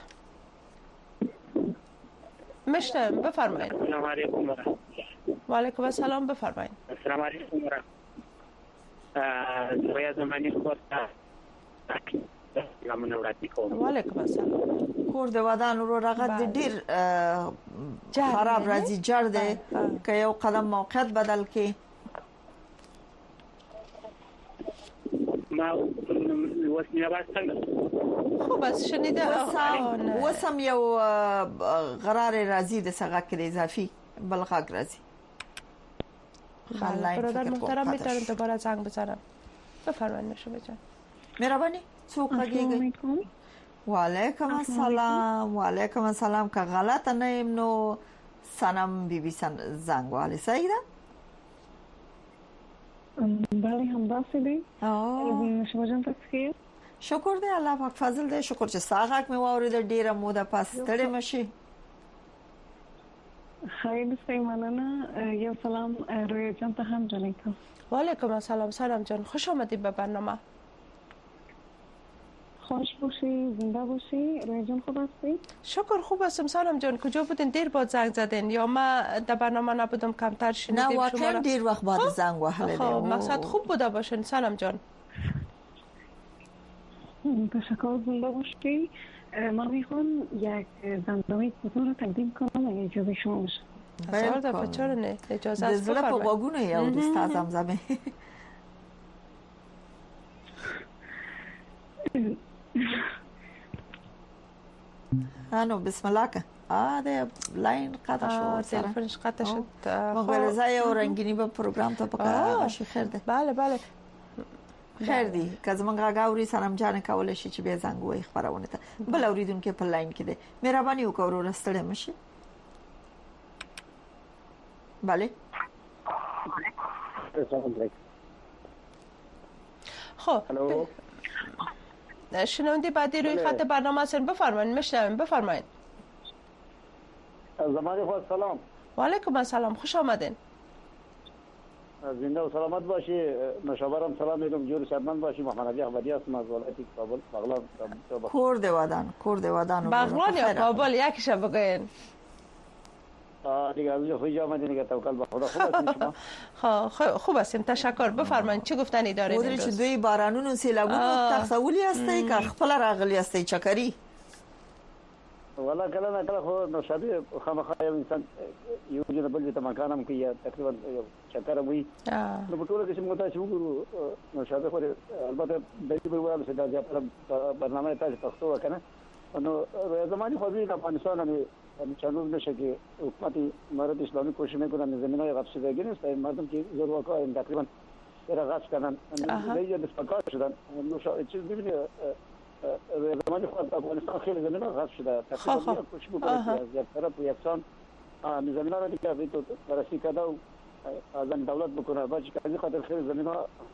مشتم بفرمایین. السلام علیکم. و علیکم السلام بفرمایین. السلام علیکم. رویا زمانی خود و علیکم السلام. کور د ودان ورو رغد ډیر خراب راځي جړ دی که یو قدم موقعیت بدل کی ما وسنی باز څنګه خو بس شنیده وسم یو قرار راځي د څنګه کې اضافي بلغاګ راځي. خلای برادر محترم میتونم دوباره زنگ بزنم. بفرمایید نشو بجان. مهربانی څوک راګیږي؟ وعلیکم السلام. وعلیکم السلام. که غلط نیم نو سنم بی بی سن زنگ والی سعیده؟ بله هم داسته دی. شما جان تسکیر؟ شکر دی الله پاک فضل دی. شکر چې ساغک می واورید ډیره موده پس ستړي مشي. خیلی بسیار مننه. یو سلام رویا جان ته هم جانیکم. و علیکم السلام سلام جان خوش آمدید به برنامه. خوش باشی زنده باشی. رویا جان خوب هستی؟ شکر خوب هستم. سلام جان کجا بودین؟ دیر بعد زنگ زدین یا ما در برنامه نبودم کمتر شنیدیم؟ نه واقعا دیر وقت بعد زنگ وهله. خب مقصد خوب بوده باشین. سلام جان. تشکر زنده باشی. من میخوام یک زندگی کوتاه رو تقدیم کنم اگه اجازه شما باشه. بسیار دفعه چرا نه اجازه است بفرمایید. دزله په واگونه یو دستا زمزمه. انو بسم الله که آ ده لاین قطع شو تلفنش قطع شد. مبارزه او رنگینی به پروگرام ته پکا باشه خیر ده. بله بله خیر دی که زمونږ غاوري سلام جان کول شي چې به زنګ وای خبرونه ته بل اوریدونکو په لاین کې ده مهرباني وکړو رستړې مشي. بله خب شنونده بعدی روی خط برنامه هستن بفرمایید میشنویم بفرمایید. زمانی خود سلام. و علیکم السلام خوش آمدین. زنده و سلامت باشی. مشاورم سلام میگم جور سرمند باشی. محمد علی احمدی هستم از ولایت کابل بغلان. کورد ودان کورد ودان بغلان یا کابل یکیش بگین. دیگه از اونجا خویجا آمدین دیگه توکل به خدا. خوب هستین شما؟ خب خوب هستیم تشکر. بفرمایید چه گفتنی دارین امروز؟ ودری چې دوی بارانونو و سیلابونو تخصولی هستی که خپل راغلی هستی چکری؟ والله کله نه کله خو نو شابه خامخا یو انسان یو جن بل ته مکان هم کوي تقریبا چکر وي نو په ټول کې چې موږ تاسو وګورو نو شابه خو البته د دې په وړاندې دا چې برنامه تاسو پښتو وکنه نو زماني خو دې افغانستان باندې چلو نشه کې حکومت امارت اسلامی کوشش میکنن زمینه غصب شده گیرست مردم که زور واقعا تقریبا را غصب کردن دیگه دستکار شدن نو چیز ببینید زمانی خود افغانستان خیلی زمینه غصب شده تقریبا کوشش میکنه از یک طرف و یکسان زمینه را دیگه به تو بررسی کرده و از دولت بکنه باشه که از خاطر خیلی زمینه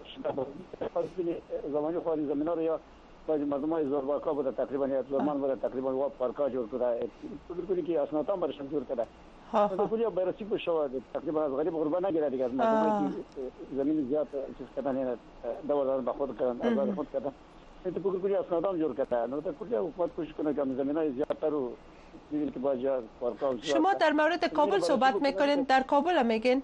شده زمانی خود زمینه رو یا باید مردم های زور واقع بوده تقریبا یا زورمان بوده تقریبا و پارکا جور کرده فکر کنی که اسناد هم برشون جور کرده تو کلی بررسی کو شود تقریبا از غریب غربا نگیره دیگه از مردم که زمین زیاد چیز کردن یعنی دولت به خود کردن آزاد خود کردن تو فکر کنی اسناد هم جور کرده نو تو کلی حکومت کوشش کنه که زمینای زیادتر رو ببینید که باید پارکا شما در مورد کابل صحبت میکنین در کابل میگین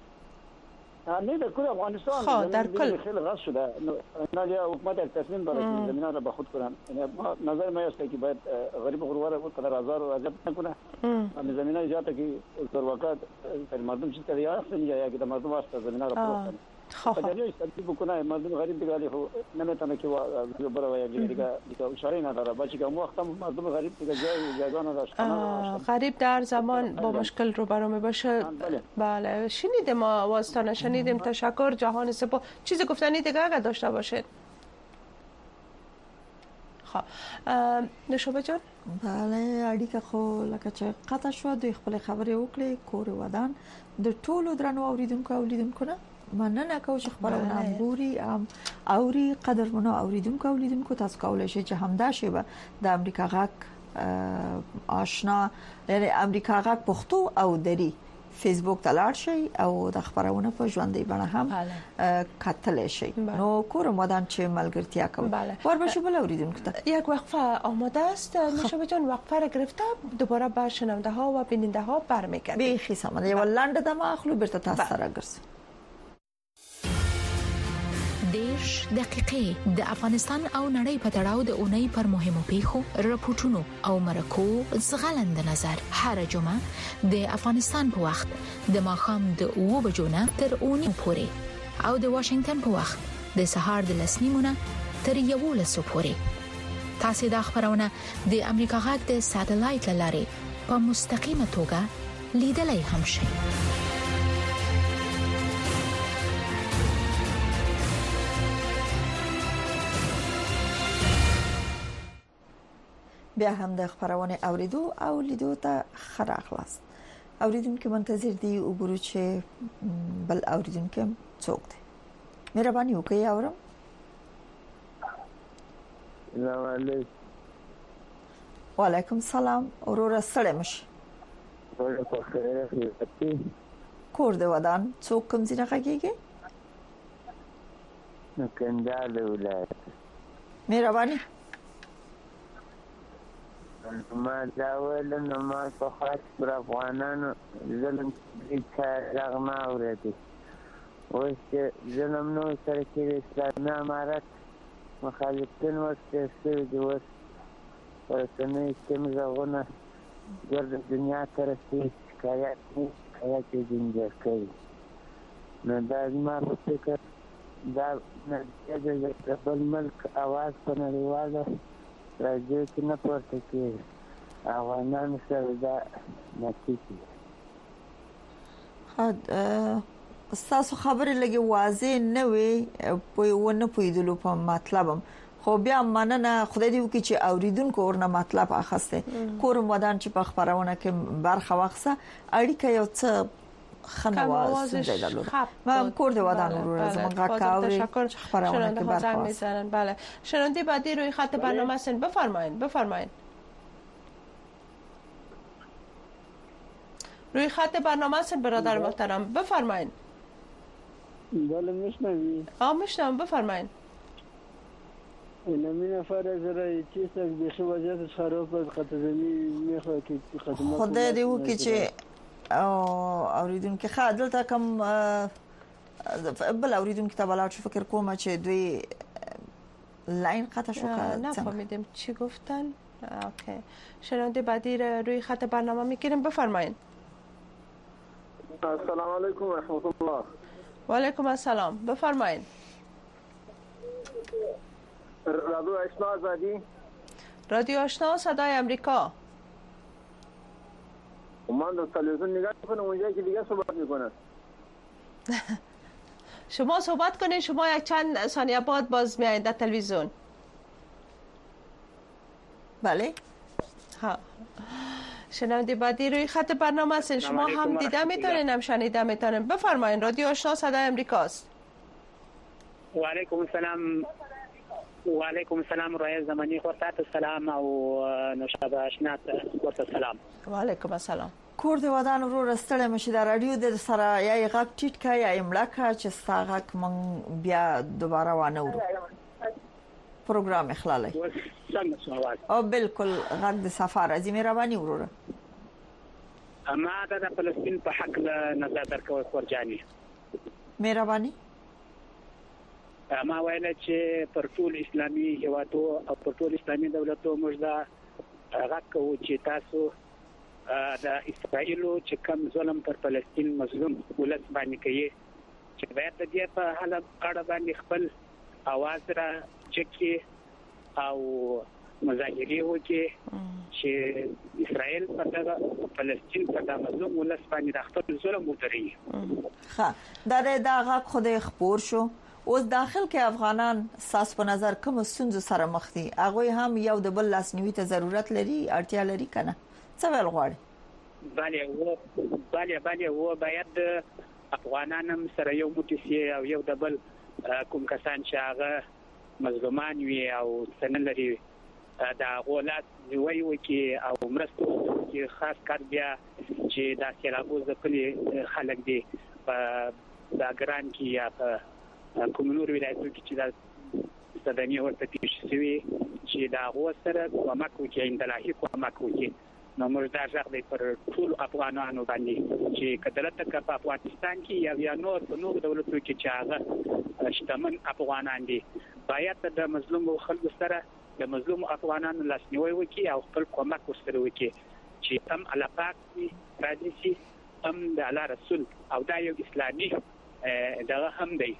نه در کل افغانستان خب در کل خیلی غصب شده نه حکومت یک تصمیم برای زمینه را به خود کنن یعنی نظر ما است که باید غریب غربا را قدر آزار و اذیت نکنه زمینه زیاده که زورواکات مردم چیز کرده یا اصلا یا که مردم واسطه زمینه را پروت کنه خب خب یه استفاده بکنه مردم غریب دیگه خو نمیتونه که برای دیگه دیگه اشاره نداره باشه که اون وقت مردم غریب دیگه جای جایگاه نداشت غریب در زمان با مشکل روبرو میشه. بله شنیدیم ما آوازتان شنیدیم تشکر جهان سپاه چیزی گفتنی دیگه اگه داشته باشید. خب نشوبه جان بله اړیکه خو لکه چې قطع شو د خپل خبرې وکړې کور ودان د ټولو درنو اوریدونکو اوریدونکو نه مننه کوم چې خبرونه ګوري ام اوري قدرمنو اوریدونکو اوریدونکو تاسو کولای شئ چې همدا شی به د امریکا غاک آشنا یعنی امریکا غاک پښتو او دری فیسبوک ته لاړ شئ او د خبرونه په ژوندۍ بڼه هم کتلی شئ نو کور مودان چې ملګرتیا کوي وربشه بل اوریدونکو ته یک وقفه آماده است نشوبه جان وقفه را گرفته دوباره به شنونده ها و بیننده ها برمیگردیم به خیسامه یو لنډه دمه اخلو بیرته تاسو سره ګرځو دیش دقیقې د افغانستان او نړۍ په تړاو د اونۍ پر مهمو پیښو راپورټونو او مرکو زغلند نظر هر جمعه د افغانستان په وخت د ماښام د اوو بجو نه تر اونۍ پورې او د واشنگټن په وخت د سهار د لس نیمو نه تر یوولسو پورې تاسو د خبرونه د امریکا غږ د ساتلایت لارې په مستقیمه توګه لیدلای هم شئ. بیا هم د خبرونه اوریدو او لیدو ته خره خلاص اوریدونکو منتظر دی وګورو چې بل اوریدونکو څوک دی مهرباني وکړئ اورم سلام علیکم وعلیکم السلام اورور سلام کور دی ودان څوک کوم ځای راغیږي نو کندهار ولایت مهرباني ما داول نو ما په خاص پر افغانانو ظلم هیڅ رغم اورېدي اوس چې ظلم نو سره کې اسلامي امارت مخالفتین ورته سوي دي اوس ورسنۍ کوم ځاونه ګرد دنیا ته رسي شکایت نه شکایت یې جنجر کوي نو دا زما په فکر دا د بل ملک اواز په نړیواله راځي چې نه پورته کېږي افغانان سره دا نتیجه حد تاسو خبرې لګي واضح نه وي په ونه پویدلو په مطلبم خو بیا مننه خدای دې وکړي چې اوریدونکو ورنه مطلب اخسته کورم ودان چې په خبرونه کې برخه واخصه اړیکه یو څه خنواز زیدلور ما کور دې ودان ورو زمونږه کاوري خبرونه کې برخه واخصه. بله شنونده بعدی روی خط برنامه هستین، بفرمایید بفرمایید روی خط برنامه هستین برادر محترم، بفرمایید. بله میشنوی؟ آه میشنوم، بفرمایید. نمین نفر زره چیز تک بیخی وضعیتش خراب بود خط زمین میخواه که خدمات خدای دې وکړي چې اوریدونکو ښه دلته کوم بل اوریدونکو ته بلاړ شو فکر کوم چې دوی لاین قطع شو که نفهمیدم چی گفتن. اوکی شنونده بعدی روی خط برنامه میگیریم، بفرمایید. السلام علیکم و رحمت الله. و علیکم السلام، بفرمایید. رادیو آشنا آزادی. رادیو آشنا صدای امریکا. من در تلویزیون نگاه میکنم اونجایی که دیگه صحبت میکنن. شما صحبت کنید، شما یک چند ثانیه بعد باز میایید در تلویزیون. بله. ها شنونده بعدی روی خط برنامه هستین، شما هم دیده میتونین هم شنیده میتونین، بفرمایید. رادیو آشنا صدای امریکاست. و علیکم السلام و علیکم السلام رای زمانی خورتات السلام او نوشابه آشنا خورتات السلام. و علیکم السلام. کور دې ودان ورو رستړې مشه د رادیو د سره یا غږ ټیټ کا یا املاکا چې ساغه مون بیا دوباره وانه ورو پروګرام اخلالای څنګه سوال او بالکل غږ د سفر از مهرباني وروره. اما د فلسطین په حق نظر درکوي خورجاني مهرباني. ما ویل چې پر ټول اسلامي هیوادو او پر ټول اسلامي دولتو موږ دا غږ کوو چې تاسو د اسرائیلو چې کوم ظلم پر فلسطین مظلوم ولس باندې کوي چې باید د دې په حال اړه باندې خپل اواز را چکي او مظاهره وکړي چې اسرائیل پر د فلسطین پر د مظلوم ولس باندې خپل ظلم وکړي. ښه دا د غږ خو خبر شو. اوس داخل کې افغانان ساس په نظر کوم سنځو سره مخ دي، هغه هم یو د بل لاسنیوي ته ضرورت لري، اړتیا لري کنه څه ویل غواړي؟ بله و بله بله و باید افغانان هم سره یو موټی سي او یو د بل کوم کسان چې هغه مظلومان وي او څنګه لري دا غولات وی وکي او مرستو کې خاص کار بیا چې دا سیلابو ځپلي خلک دي په دا ګران کې یا په کومنور ولایتونو کې چې دا صدمه ورته پیښ شوې چې دا غو سره کومک وکړي اندلایي کومک وکړي. نو موږ دا ځکه د پر ټول افغانانو باندې چې کدرته کا په افغانستان کې یا یا نور په نور دولتونو کې چې هغه شتمن افغانان دي باید د مظلوم خلکو سره د مظلوم افغانانو لاسنیوي وکړي او خپل کومک ورسره وکړي چې هم الله پاک دي راځي چې هم د الله رسول او دا یو اسلامي دغه هم دی.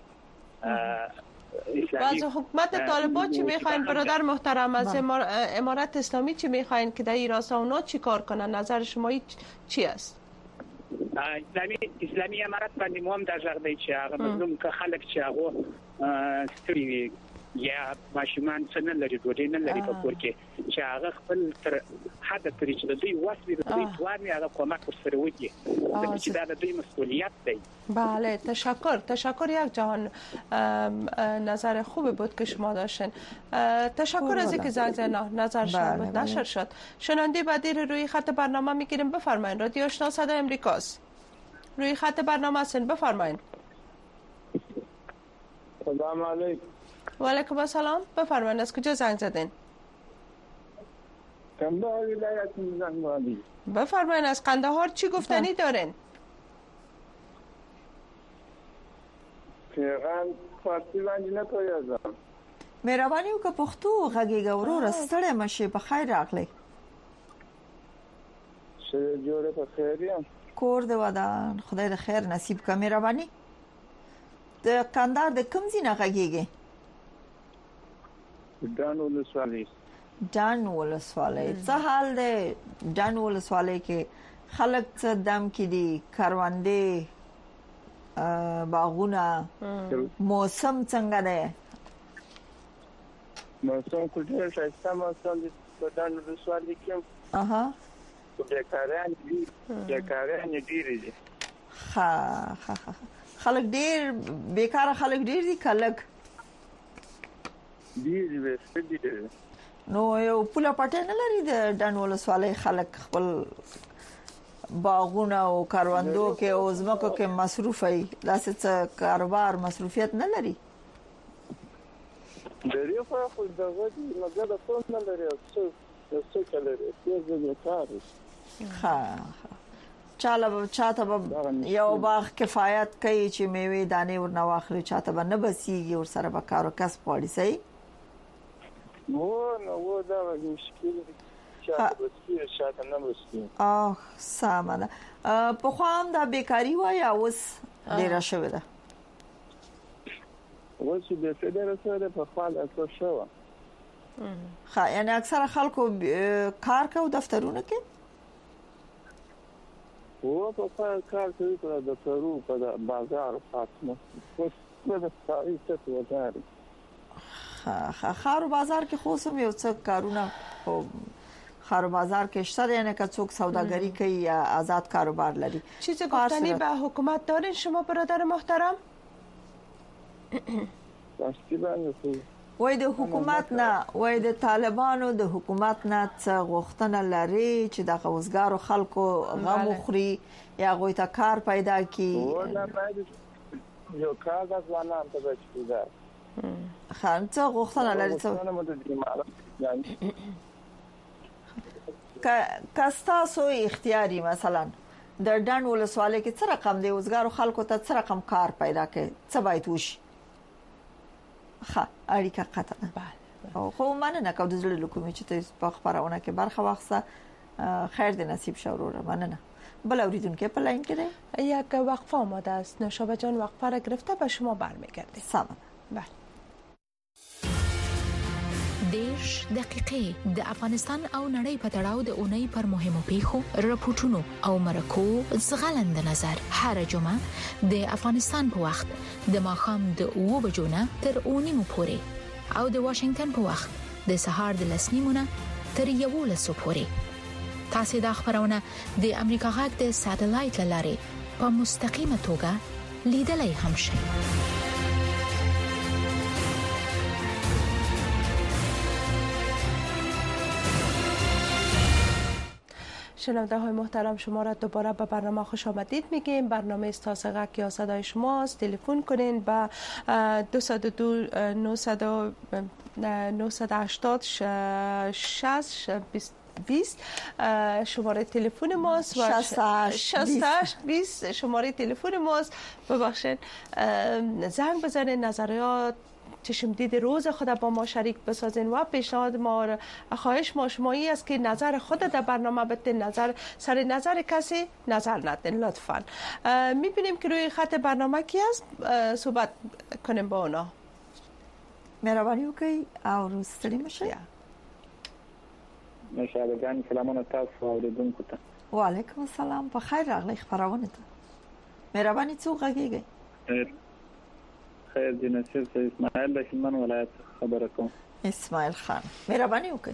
باز حکومت طالبان چی میخواین برادر محترم از امارت اسلامی چی میخواین که در این راستا اونا چی کار کنن؟ نظر شما چی است؟ اسلامی اسلامی امارت باندې مو هم دا ځای دی چې هغه مظلوم که خلک چې هغه ستړي یا ماشومان څنګه لري ډوډۍ نه لري په کور کې چې هغه خپل تر حد پرې چې د دوی واسي د دوی توان هغه کومک ورسره وکړي چې دا د دوی مسئولیت دی. بله تشکر تشکر یک جهان نظر خوبی بود که شما داشتین. تشکر از اینکه زنگ زدین نظر شما بود نشر شد. شنونده بعدی روی خط برنامه میگیریم، بفرمایید. رادیو آشنا صدای امریکاست. روی خط برنامه هستین، بفرمایید. سلام علیکم. و علیکم السلام، بفرمایید. از کجا زنگ زدین؟ قندهار ولایت زنگبادی. بفرمایید. از قندهار چی گفتنی دارین؟ پیغام فارسی باندې نه پوهیږم. مهرباني وکړه پښتو غږیږه وروره ستړی مشي په خیر راغلی. شه جوړه په خیر یم. کور دې ودان خدای دې خیر نصیب کړي. مهرباني د قندهار د کوم ځای نه غږیږي؟ دانو ولسوالۍ. ډان ولسوالۍ څه حال دی؟ ډان ولسوالۍ کې خلک څه دم کې دي؟ کروندې، باغونه، موسم څنګه دی؟ موسم خو ډېر ښایسته موسم دی په ډان ولسوالۍ کې. اها بیکاریان دي بیکاریان ډېر دي. ها ها خلک ډېر بیکاره خلک ډېر دي خلک ډېر دي دي. نو یو پوله پټه نه لري د ډان ولسوالۍ خلک خپل باغونه او کاروندو کې او زمکو کې مصروف وي، داسې څه کاروبار مصروفیت نه لري؟ لري خو خو دغه مګر د ټول نه لري څه څه کولای شي چې کار ها چاله چاته به یو باغ کفایت کوي چې میوه دانه ورنه واخلي، چاته به نه بسیږي ور سره به کار او کسب وړي. صحیح وو نو وو دا مشکل چاته بسیږي چاته نه بسیږي. اه سامه په خو هم دا بیکاری وای اوس ډیره شوه ده. اوس د فدرال سره په خپل اساس شو. ها یعنی اکثر خلکو کار کوي دفترونه کې. و په کار کار کوي په دفترو په بازار فاطمه اوس په ساري څه وځي. ها خارو بازار کې خو سم یو څه کارونه خارو بازار کې شته، یعنی که څوک سوداګری کوي یا آزاد کاروبار لري. چیز گفتنی به حکومت دارین شما برادر محترم؟ وای د حکومت نه، وای د طالبانو د حکومت نه څه غوښتنه لري چې د غوښګارو خلکو غم خوري یا غوي ته کار پیدا کی؟ یو کار د ځوانان ته بچیږي. خان څه غوښتنه لري څه؟ کاستاسو اختیاري مثلا د ډان ولسوالۍ کې څه رقم دی وزګارو خلکو ته څه رقم کار پیدا کوي څه باید وشي؟ ها اړیکه قطع او خو مننه کوم د زړه لکومې چې تاسو په خبرونه کې برخه واخصه. خیر دې نصیب شو وروره. مننه. بل اوریدونکو په لاین کې دی. یک وقفه آماده است. نوشابه جان وقفه را گرفته به شما برمیگردیم. سلام. بله. دیش دقیقې د افغانستان او نړۍ په تړاو د اونۍ پر مهمو پیښو راپورټونو او مرکو زغلند نظر هر جمعه د افغانستان په وخت د ماښام د اوو بجو نه تر اوو نیمو پورې او د واشنگټن په وخت د سهار د لس نیمو نه تر یوولسو پورې. تاسو د خبرونه د امریکا غږ د ساتلایت لارې په مستقیمه توګه لیدلای هم شئ. شنونده های محترم شما را دوباره به برنامه خوش آمدید میگیم. برنامه استاس غک یا صدای شماست. تلفن کنین به دو صد و دو نهصد و هشتاد شصت بیست شماره تلفن ماست و شصت هشت بیست شماره تلفن ماست. ببخشید زنگ بزنید، نظریات چشمدید روز خود با ما شریک بسازین و پیشنهاد ما خواهش ما شمایی است که نظر خود در برنامه بدین، نظر سر نظر کسی نظر ندین لطفا. میبینیم که روی خط برنامه کی است، صحبت کنیم با اونا. مهربانی وکړئ او روستړي مشه. مشاهده جان سلامونه تاسو اوریدونکو ته. وعلیکم السلام. په خیر راغلی خبرونه ته. مهرباني څو غږیږي. خیر دی نصیر سید اسماعیل د هلمند ولایت خبره کوم. اسماعیل خان مهرباني وکړئ.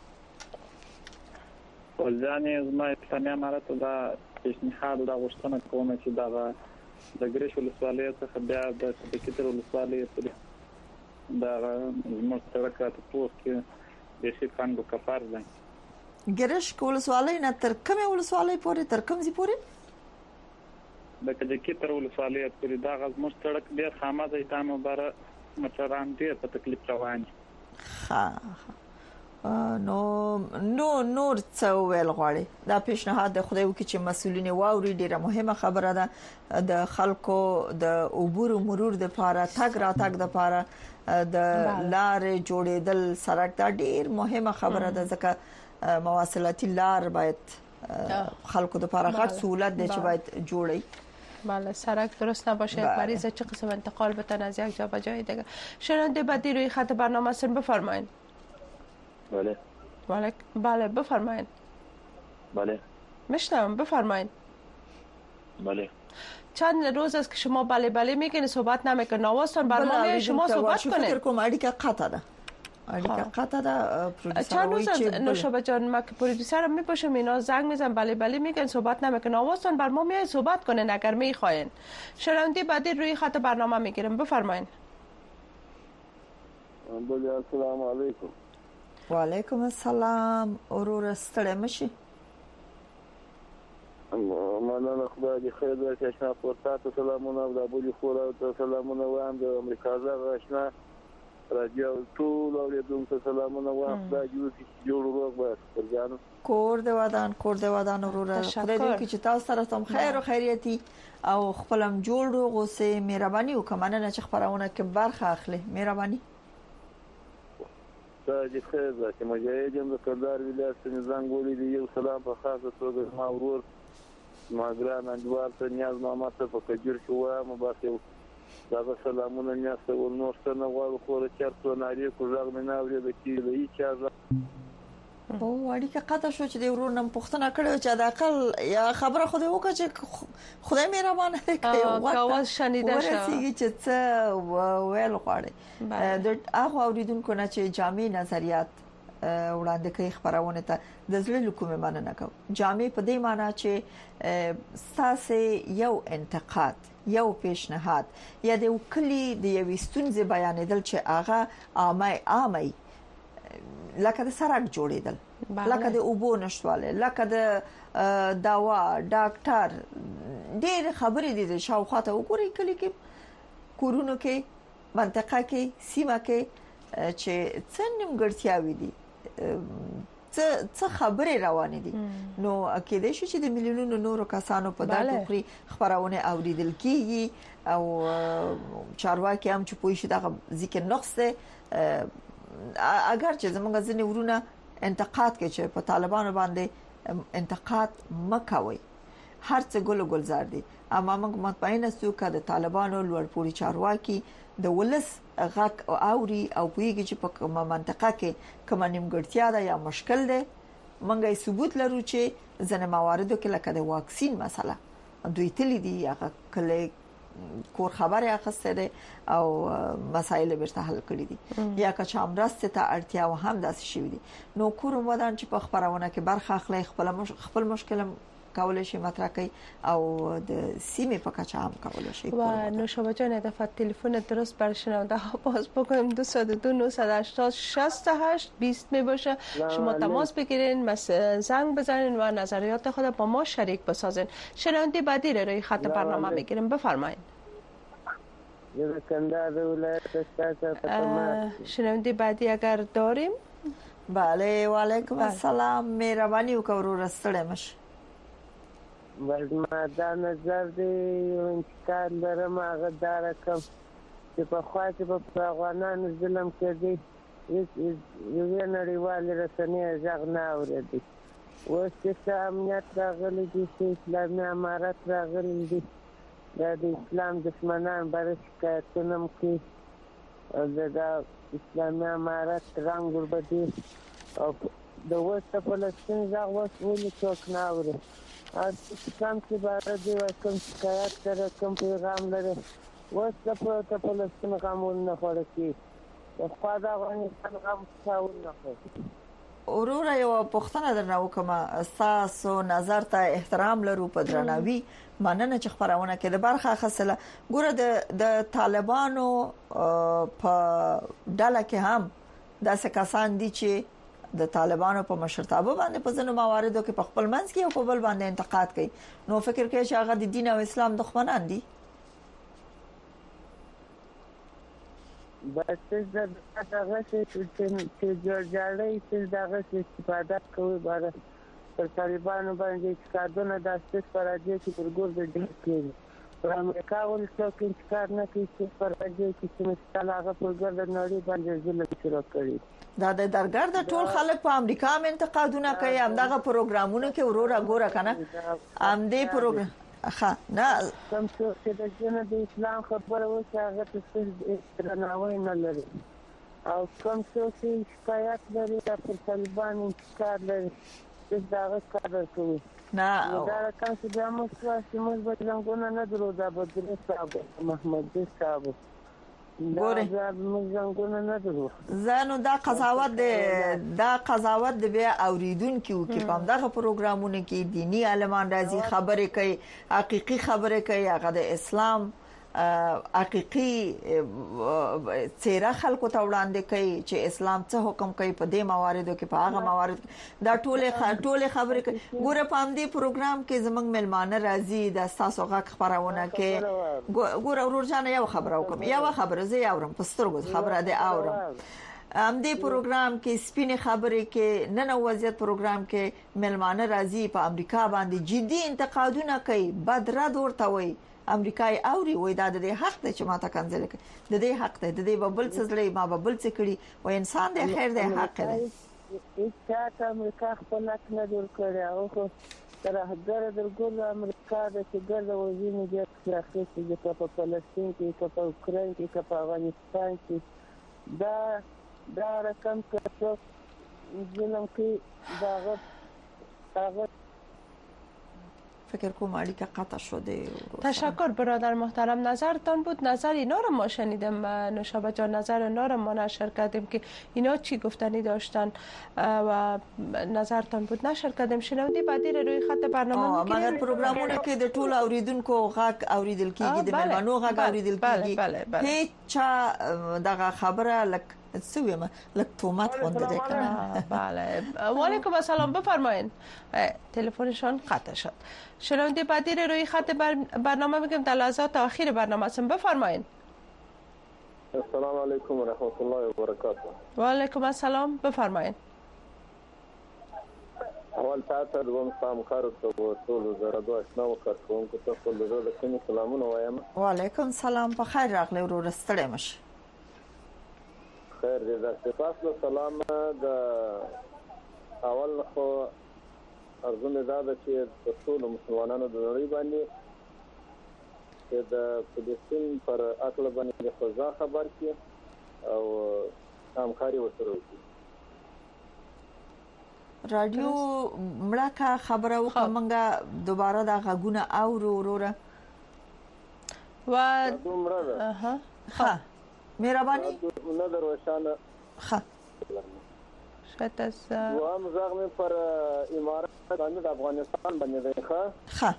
ولځانې زما اسلامي امارت دا پیشنهاد دا غوښتنه کوم چې دا د ګریش ولسوالۍ څخه بیا د سپکتر ولسوالۍ پورې دا زموږ سړک ته پوسټ کې د شي کانګو کفار دی. ګریش ولسوالۍ نه تر کومه ولسوالۍ پورې تر کوم ځای پورې؟ د کجکی تر ولسوالۍ پورې دا غزموږ سړک ډیر خامه دی. دا مبارک مچران ډیر په تکلیف روان دي. ها نو نو نور څه ویل غواړي؟ دا پیشنهاد د خدای وکړي چې مسؤلین واوري. ډیره مهمه خبره ده. د خلکو د عبور مرور د لپاره تګ را تګ د لپاره د لارې جوړېدل سړک دا ډیر مهمه خبره ده ځکه مواصلاتي لار باید خلکو د لپاره غټ سہولت دی چې باید جوړي. بله سرک درست نباشه یک مریض چه قسم انتقال بتن از یک جا به جای دیگه. شنونده بعدی روی خط برنامه سن بفرمایید. بله بله بفرمایید. بله میشنوم، بفرمایید. بله چند روز است که شما بله بله میگین، صحبت نمیکنین، آوازتون بر ما میاد، شما صحبت کنین. فکر کوم اړیکه قطع ده اړیکه قطع ده. پرودوسر چند روز نوشابه جان، ما که پرودوسرم میپوشم اینا زنگ میزنن بله بله میگن، صحبت نمیکنین، آوازتون بر ما میاد، صحبت کنین اگر میخواین. شنونده بعدی روی خط برنامه میگیرم، بفرمایید. بله السلام علیکم. و علیکم السلام. اورور ستړی مشي. مننه، خدای دې خیر درکړي. اشنا پورته ته سلامونه او د ابولی خور ته سلامونه وایم، د امریکا زغ اشنا راډیو ټول اوریدونکو ته سلامونه وایم. خدای دې جوړ روغ به پرځانو کور دې ودان کور دې ودان اورور. خدای دې چې تاسو سره تم خیر او خیریتي او خپلم جوړ روغ اوسه. مهرباني وکمنه نه چې خبرونه کې برخه اخلي. مهرباني. خدای دې خیر درکړي. مجاهدین د کردار ولایت نظام ګولې دی. یو سلام په خاصه توګه ما ورور ما ګران انډوار ته نیاز ماما ته په کجور کې وایم. باسي دا سلامونه نیاز ته ورنور ته نه غواړم خو چرته ناری کو ځغ مې نه اوري د کی له هیڅ او اړیکه قطع شو چې د ورور نم پښتنه کړو چې د عقل یا خبره خو دې وکړه چې خدای مهربانه کوي او شنیده شو ورسیږي چې څه ویل غواړي. د هغه اوریدونکو نه چې جامع نظریات وړاندې کوي خبرونه ته د زړه لکومه مننه کوم. جامع په دې معنی چې ساسه یو انتقاد، یو پیشنهاد یا د وکړي د یو ستونزې بیانېدل چې هغه عامه عامه لکه د سړک جوړېدل، لکه د اوبو نشواله، لکه د دوا ډاکټر، ډېر خبرې دي شاوخواته وګورئ کلی کې کورونو کې منطقه کې سیمه کې چې څنګه نیمګړتیاوي دي، څه څه خبرې روانې دي. نو اکیدې شي چې د میلیونونو نورو کسانو په دغه خوري خبرونه اوریدل کیږي او چارواکي هم چې پوي شي دغه ذکر نقص ده. اگر چې زمونږ ځینې ورونه انتقاد کوي چې په طالبانو باندې انتقاد مکوي، هر څه ګل ګلزار دي، اما موږ مطمئن یو چې د طالبانو لوړپوړي چارواکي د ولس غږ اوري او پویږي چې په کومه منطقه کې کومه نیمګړتیا ده یا مشکل ده. موږ ثبوت لرو چې ځنه مواردو کې لکه د واکسین مسله دوی تللی دي، هغه کله کور خبره اخسته ده او مسایل برته حل کړی دي یا که چا مرسته ته اړتیا و هم داسې شي دي. نو کور مودان چې په خبرونه کې برخه اخلي خپل مش... خپل مشکل کولای شي مطرح کوي او د سیمه په کچه هم کولای شي. و نوشابه جان دفعه تلفن درست بر شنونده ها باز بکنیم دو صفر دو نه هشت شش هشت بیست می باشه. شما تماس بگیرین، مثلا زنگ بزنین و نظریات خود با ما شریک بسازین. شنونده بعدی روی خط برنامه میگیریم، بفرمایید. شنونده بعدی اگر داریم. بله و علیکم السلام. مهربانی وکړو رستړی مش. ما دا نظر دی انتقاد لرم هغه دا رقم چې په خوا کې په افغانانو ظلم کېدی، یوې نړیوالې رسنۍ غږ نه اورېدی. اوس چې امنیت راغلی دی، چې اسلامي امارت راغلی دی، دا د اسلام دشمنان بر شکایتونه هم کوي او د اسلامي امارت رنګ وربدي او د اوس د فلسطین غږ اوس ولې څوک نه اوري. اسلام کې بار دی کوم شکایت سره کوم پیغام لري، اوس د فلسطین غمون نه خوري کی خو دا افغانستان غم څاول نه خوري. اورور یو پښتنه درنه وکم، تاسو نظر ته احترام لرو په درناوي مننه چې خبرونه کې د برخه خصله. ګوره د د طالبانو په ډله کې هم داسې کسان دي چې د طالبانو په مشرتابه باندې په ځینو مواردو کې په خپل منځ کې او په بل باندې انتقاد کوي. نو فکر کوي چې هغه د دین او اسلام دښمنان دي. بس دا هغه چې جوړجاړي چې دغه استفاده کوي بار پر طالبانو باندې کارونه د اساس پر راځي چې پر ګور د دې کې پر امریکا ول څوک انتقاد نه کوي چې پر راځي چې مثال هغه پر ګور د نړۍ باندې ظلم شروع کړي. دا د درګر د ټول خلک په امریکا هم انتقادونه کوي، هم دغه پروګرامونه کې وروره ګوره کنه ام دې پروګرام ښه نه کوم څه چې د جن د اسلام خبره وشي هغه څه درناوی نه لري. او کوم څوک چې شکایت لري د طالبان انتقاد لري دا کار کوي نه دا کوم چې د موږ چې موږ به څنګه نه درو دا بدر صاحب محمد صاحب ګوره زانو دا قضاوت دا قضاوت د بیا اوریدونکو کې په دغه پروګرامونو کې دینی عالمان راځي خبرې کوي حقيقي خبرې کوي هغه د اسلام حقيقي چیرې خلکو ته وړاندې کوي چې اسلام څه حکم کوي په دې مواردو کې په هغه موارد دا ټوله ټوله خبرې کوي ګوره په دې پروګرام کې زمنګ ملمانه راځي د تاسو غږ خبرونه کې ګوره ورورجانه یو خبره وکم یو خبره زه یاورم په سترګو خبره ده اورم ام دې پروګرام کې سپینې خبرې کې نن وضعیت پروګرام کې ملمانه راځي په امریکا باندې جدي انتقادونه کوي بدرد ورته وي امریکای اوري وای دا د حق دی چې ماته کنځل کوي د دې حق دی د دې ببل څه زړی ما ببل څه کړی و انسان د خیر د حق دی چې امریکا خپل حق نه جوړ کړی او خو تر هغه درګول امریکا د څنګه د وزینې د اخلاقي چې په فلسطین کې په اوکرين کې په افغانستان کې دا دا رقم څه ظلم کې دا هغه فکر کوم اړیکه قطع شده. تشکر برادر محترم. نظرتان بود؟ نظر اینا رو ما شنیدیم نوشابه جان، نظر اینا رو ما نشر کردیم که اینا چی گفتنی داشتن و نظرتان بود نشر کردیم. شنوندی بعدی روی خط برنامه میگیریم. مگر پروگرامونه که د ټول اوریدونکو غږ اوریدل کیږي، د مېلمنو غږ اوریدل کیږي، هیڅ چا دغه خبره لک سویم لک تومت خونده ده کنه. بله. وعلیکم السلام، بفرمایید. تلفنشان قطع شد. شنونده بعدی روی خط بر... برنامه میگم در لحظات اخیر برنامه هستم، بفرمایید. السلام علیکم و رحمت الله و برکاته. و علیکم السلام، بفرمایید. اول تاسو دوم سلام کارو ته ټول زره دوه آشنا وکړم کو ته ټول زره د کوم سلامونه وایم. و علیکم السلام، په خیر راغلی ورور ستړی مشه. خیر دې د تاسو سلام د اول خو ارزونه دا ده چې د ټول مسلمانانو د نړۍ باندې چې د فلسطین پر اصل باندې د فضا خبر کړي او همکاري وسره وکړي. رادیو مړه کا خبره وکړمږه دوباره دا غږونه اورو وروره و اها ها مهرباني نه دروښانه ها شاید از و هم زغم پر امارات باندې د افغانستان باندې دی ښه ښه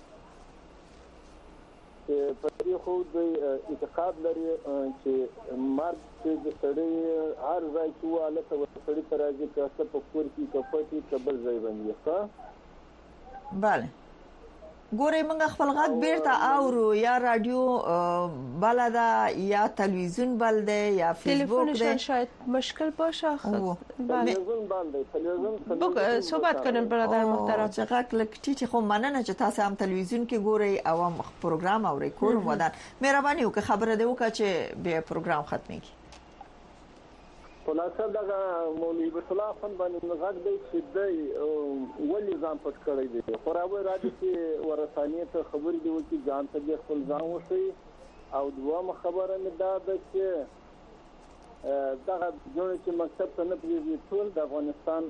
چې په دې خو د اعتقاد لري چې مرګ چې د سړی هر ځای چې واله ته سړی تر راځي چې څه په کور کې کپټي قبل ځای باندې ښه bale ګورې موږ خپل غږ بیرته اورو، یا رادیو بلدا یا تلویزیون بلده یا فیسبوک ده، شاید مشکل باشه. تلویزیون بنده، تلویزیون صحبت کنیم برادر محترم. چقدر لکټی خو مننه چې تاسو هم تلویزیون کې ګورئ او هم پروګرام اورئ کوم ودان. مهرباني وکړئ خبره دې وکړه چې به پروګرام ختمي کی. خلاصه دا مولوی بیت الله خان باندې غږ دی چې د ولې ځان پټ کړی دی. خو راوي راځي چې ورسانیه ته خبرې دی چې ځان ته خپل ځان وشي. او دوه خبره مې دا ده چې دا جوړ چې مکتب ته نه پیږي ټول د افغانستان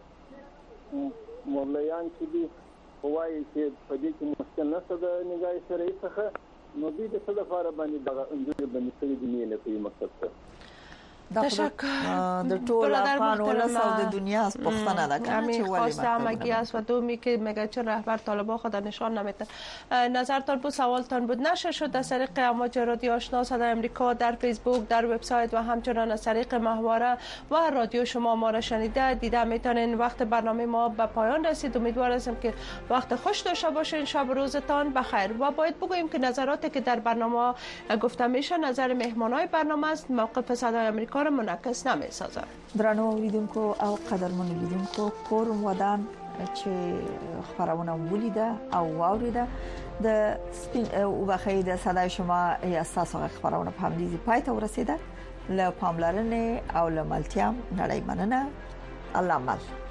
مولایان چې دي وایي چې په دې کې مشکل نشته د نگاه شرعي څخه، نو دې د څه لپاره باندې دا انځور باندې څه دي نه کوي مکتب ته. تشکر. د ټول افغان ولس او د دنیا پښتنه ده که خواست همگی است و دومی که میگه چون رهبر طالبان خود نشان نمیده. نظرتان بود، سوالتان بود نشر شد از طریق امواج رادیو آشنا صدای آمریکا در فیسبوک، در وبسایت و همچنان از طریق محوره و رادیو شما ما را شنیده دیده میتونین. وقت برنامه ما به پایان رسید، امیدوار هستم که وقت خوش داشته باشین. شب روزتان بخیر. و باید بگوییم که نظراتی که در برنامه گفته میشه نظر مهمانای برنامه است، موقف صدای آمریکا کار منعکس نمی‌سازه. درنو اوریدونکو او قدرمن اوریدونکو، کورم ودان چې خبرونه ولیده او واوریده د سپین او بخیر د صدای شما یا اساسو خبرونه په همدې پای ته ورسیده. له پاملرنې او له ملتیا نړۍ مننه. الله مل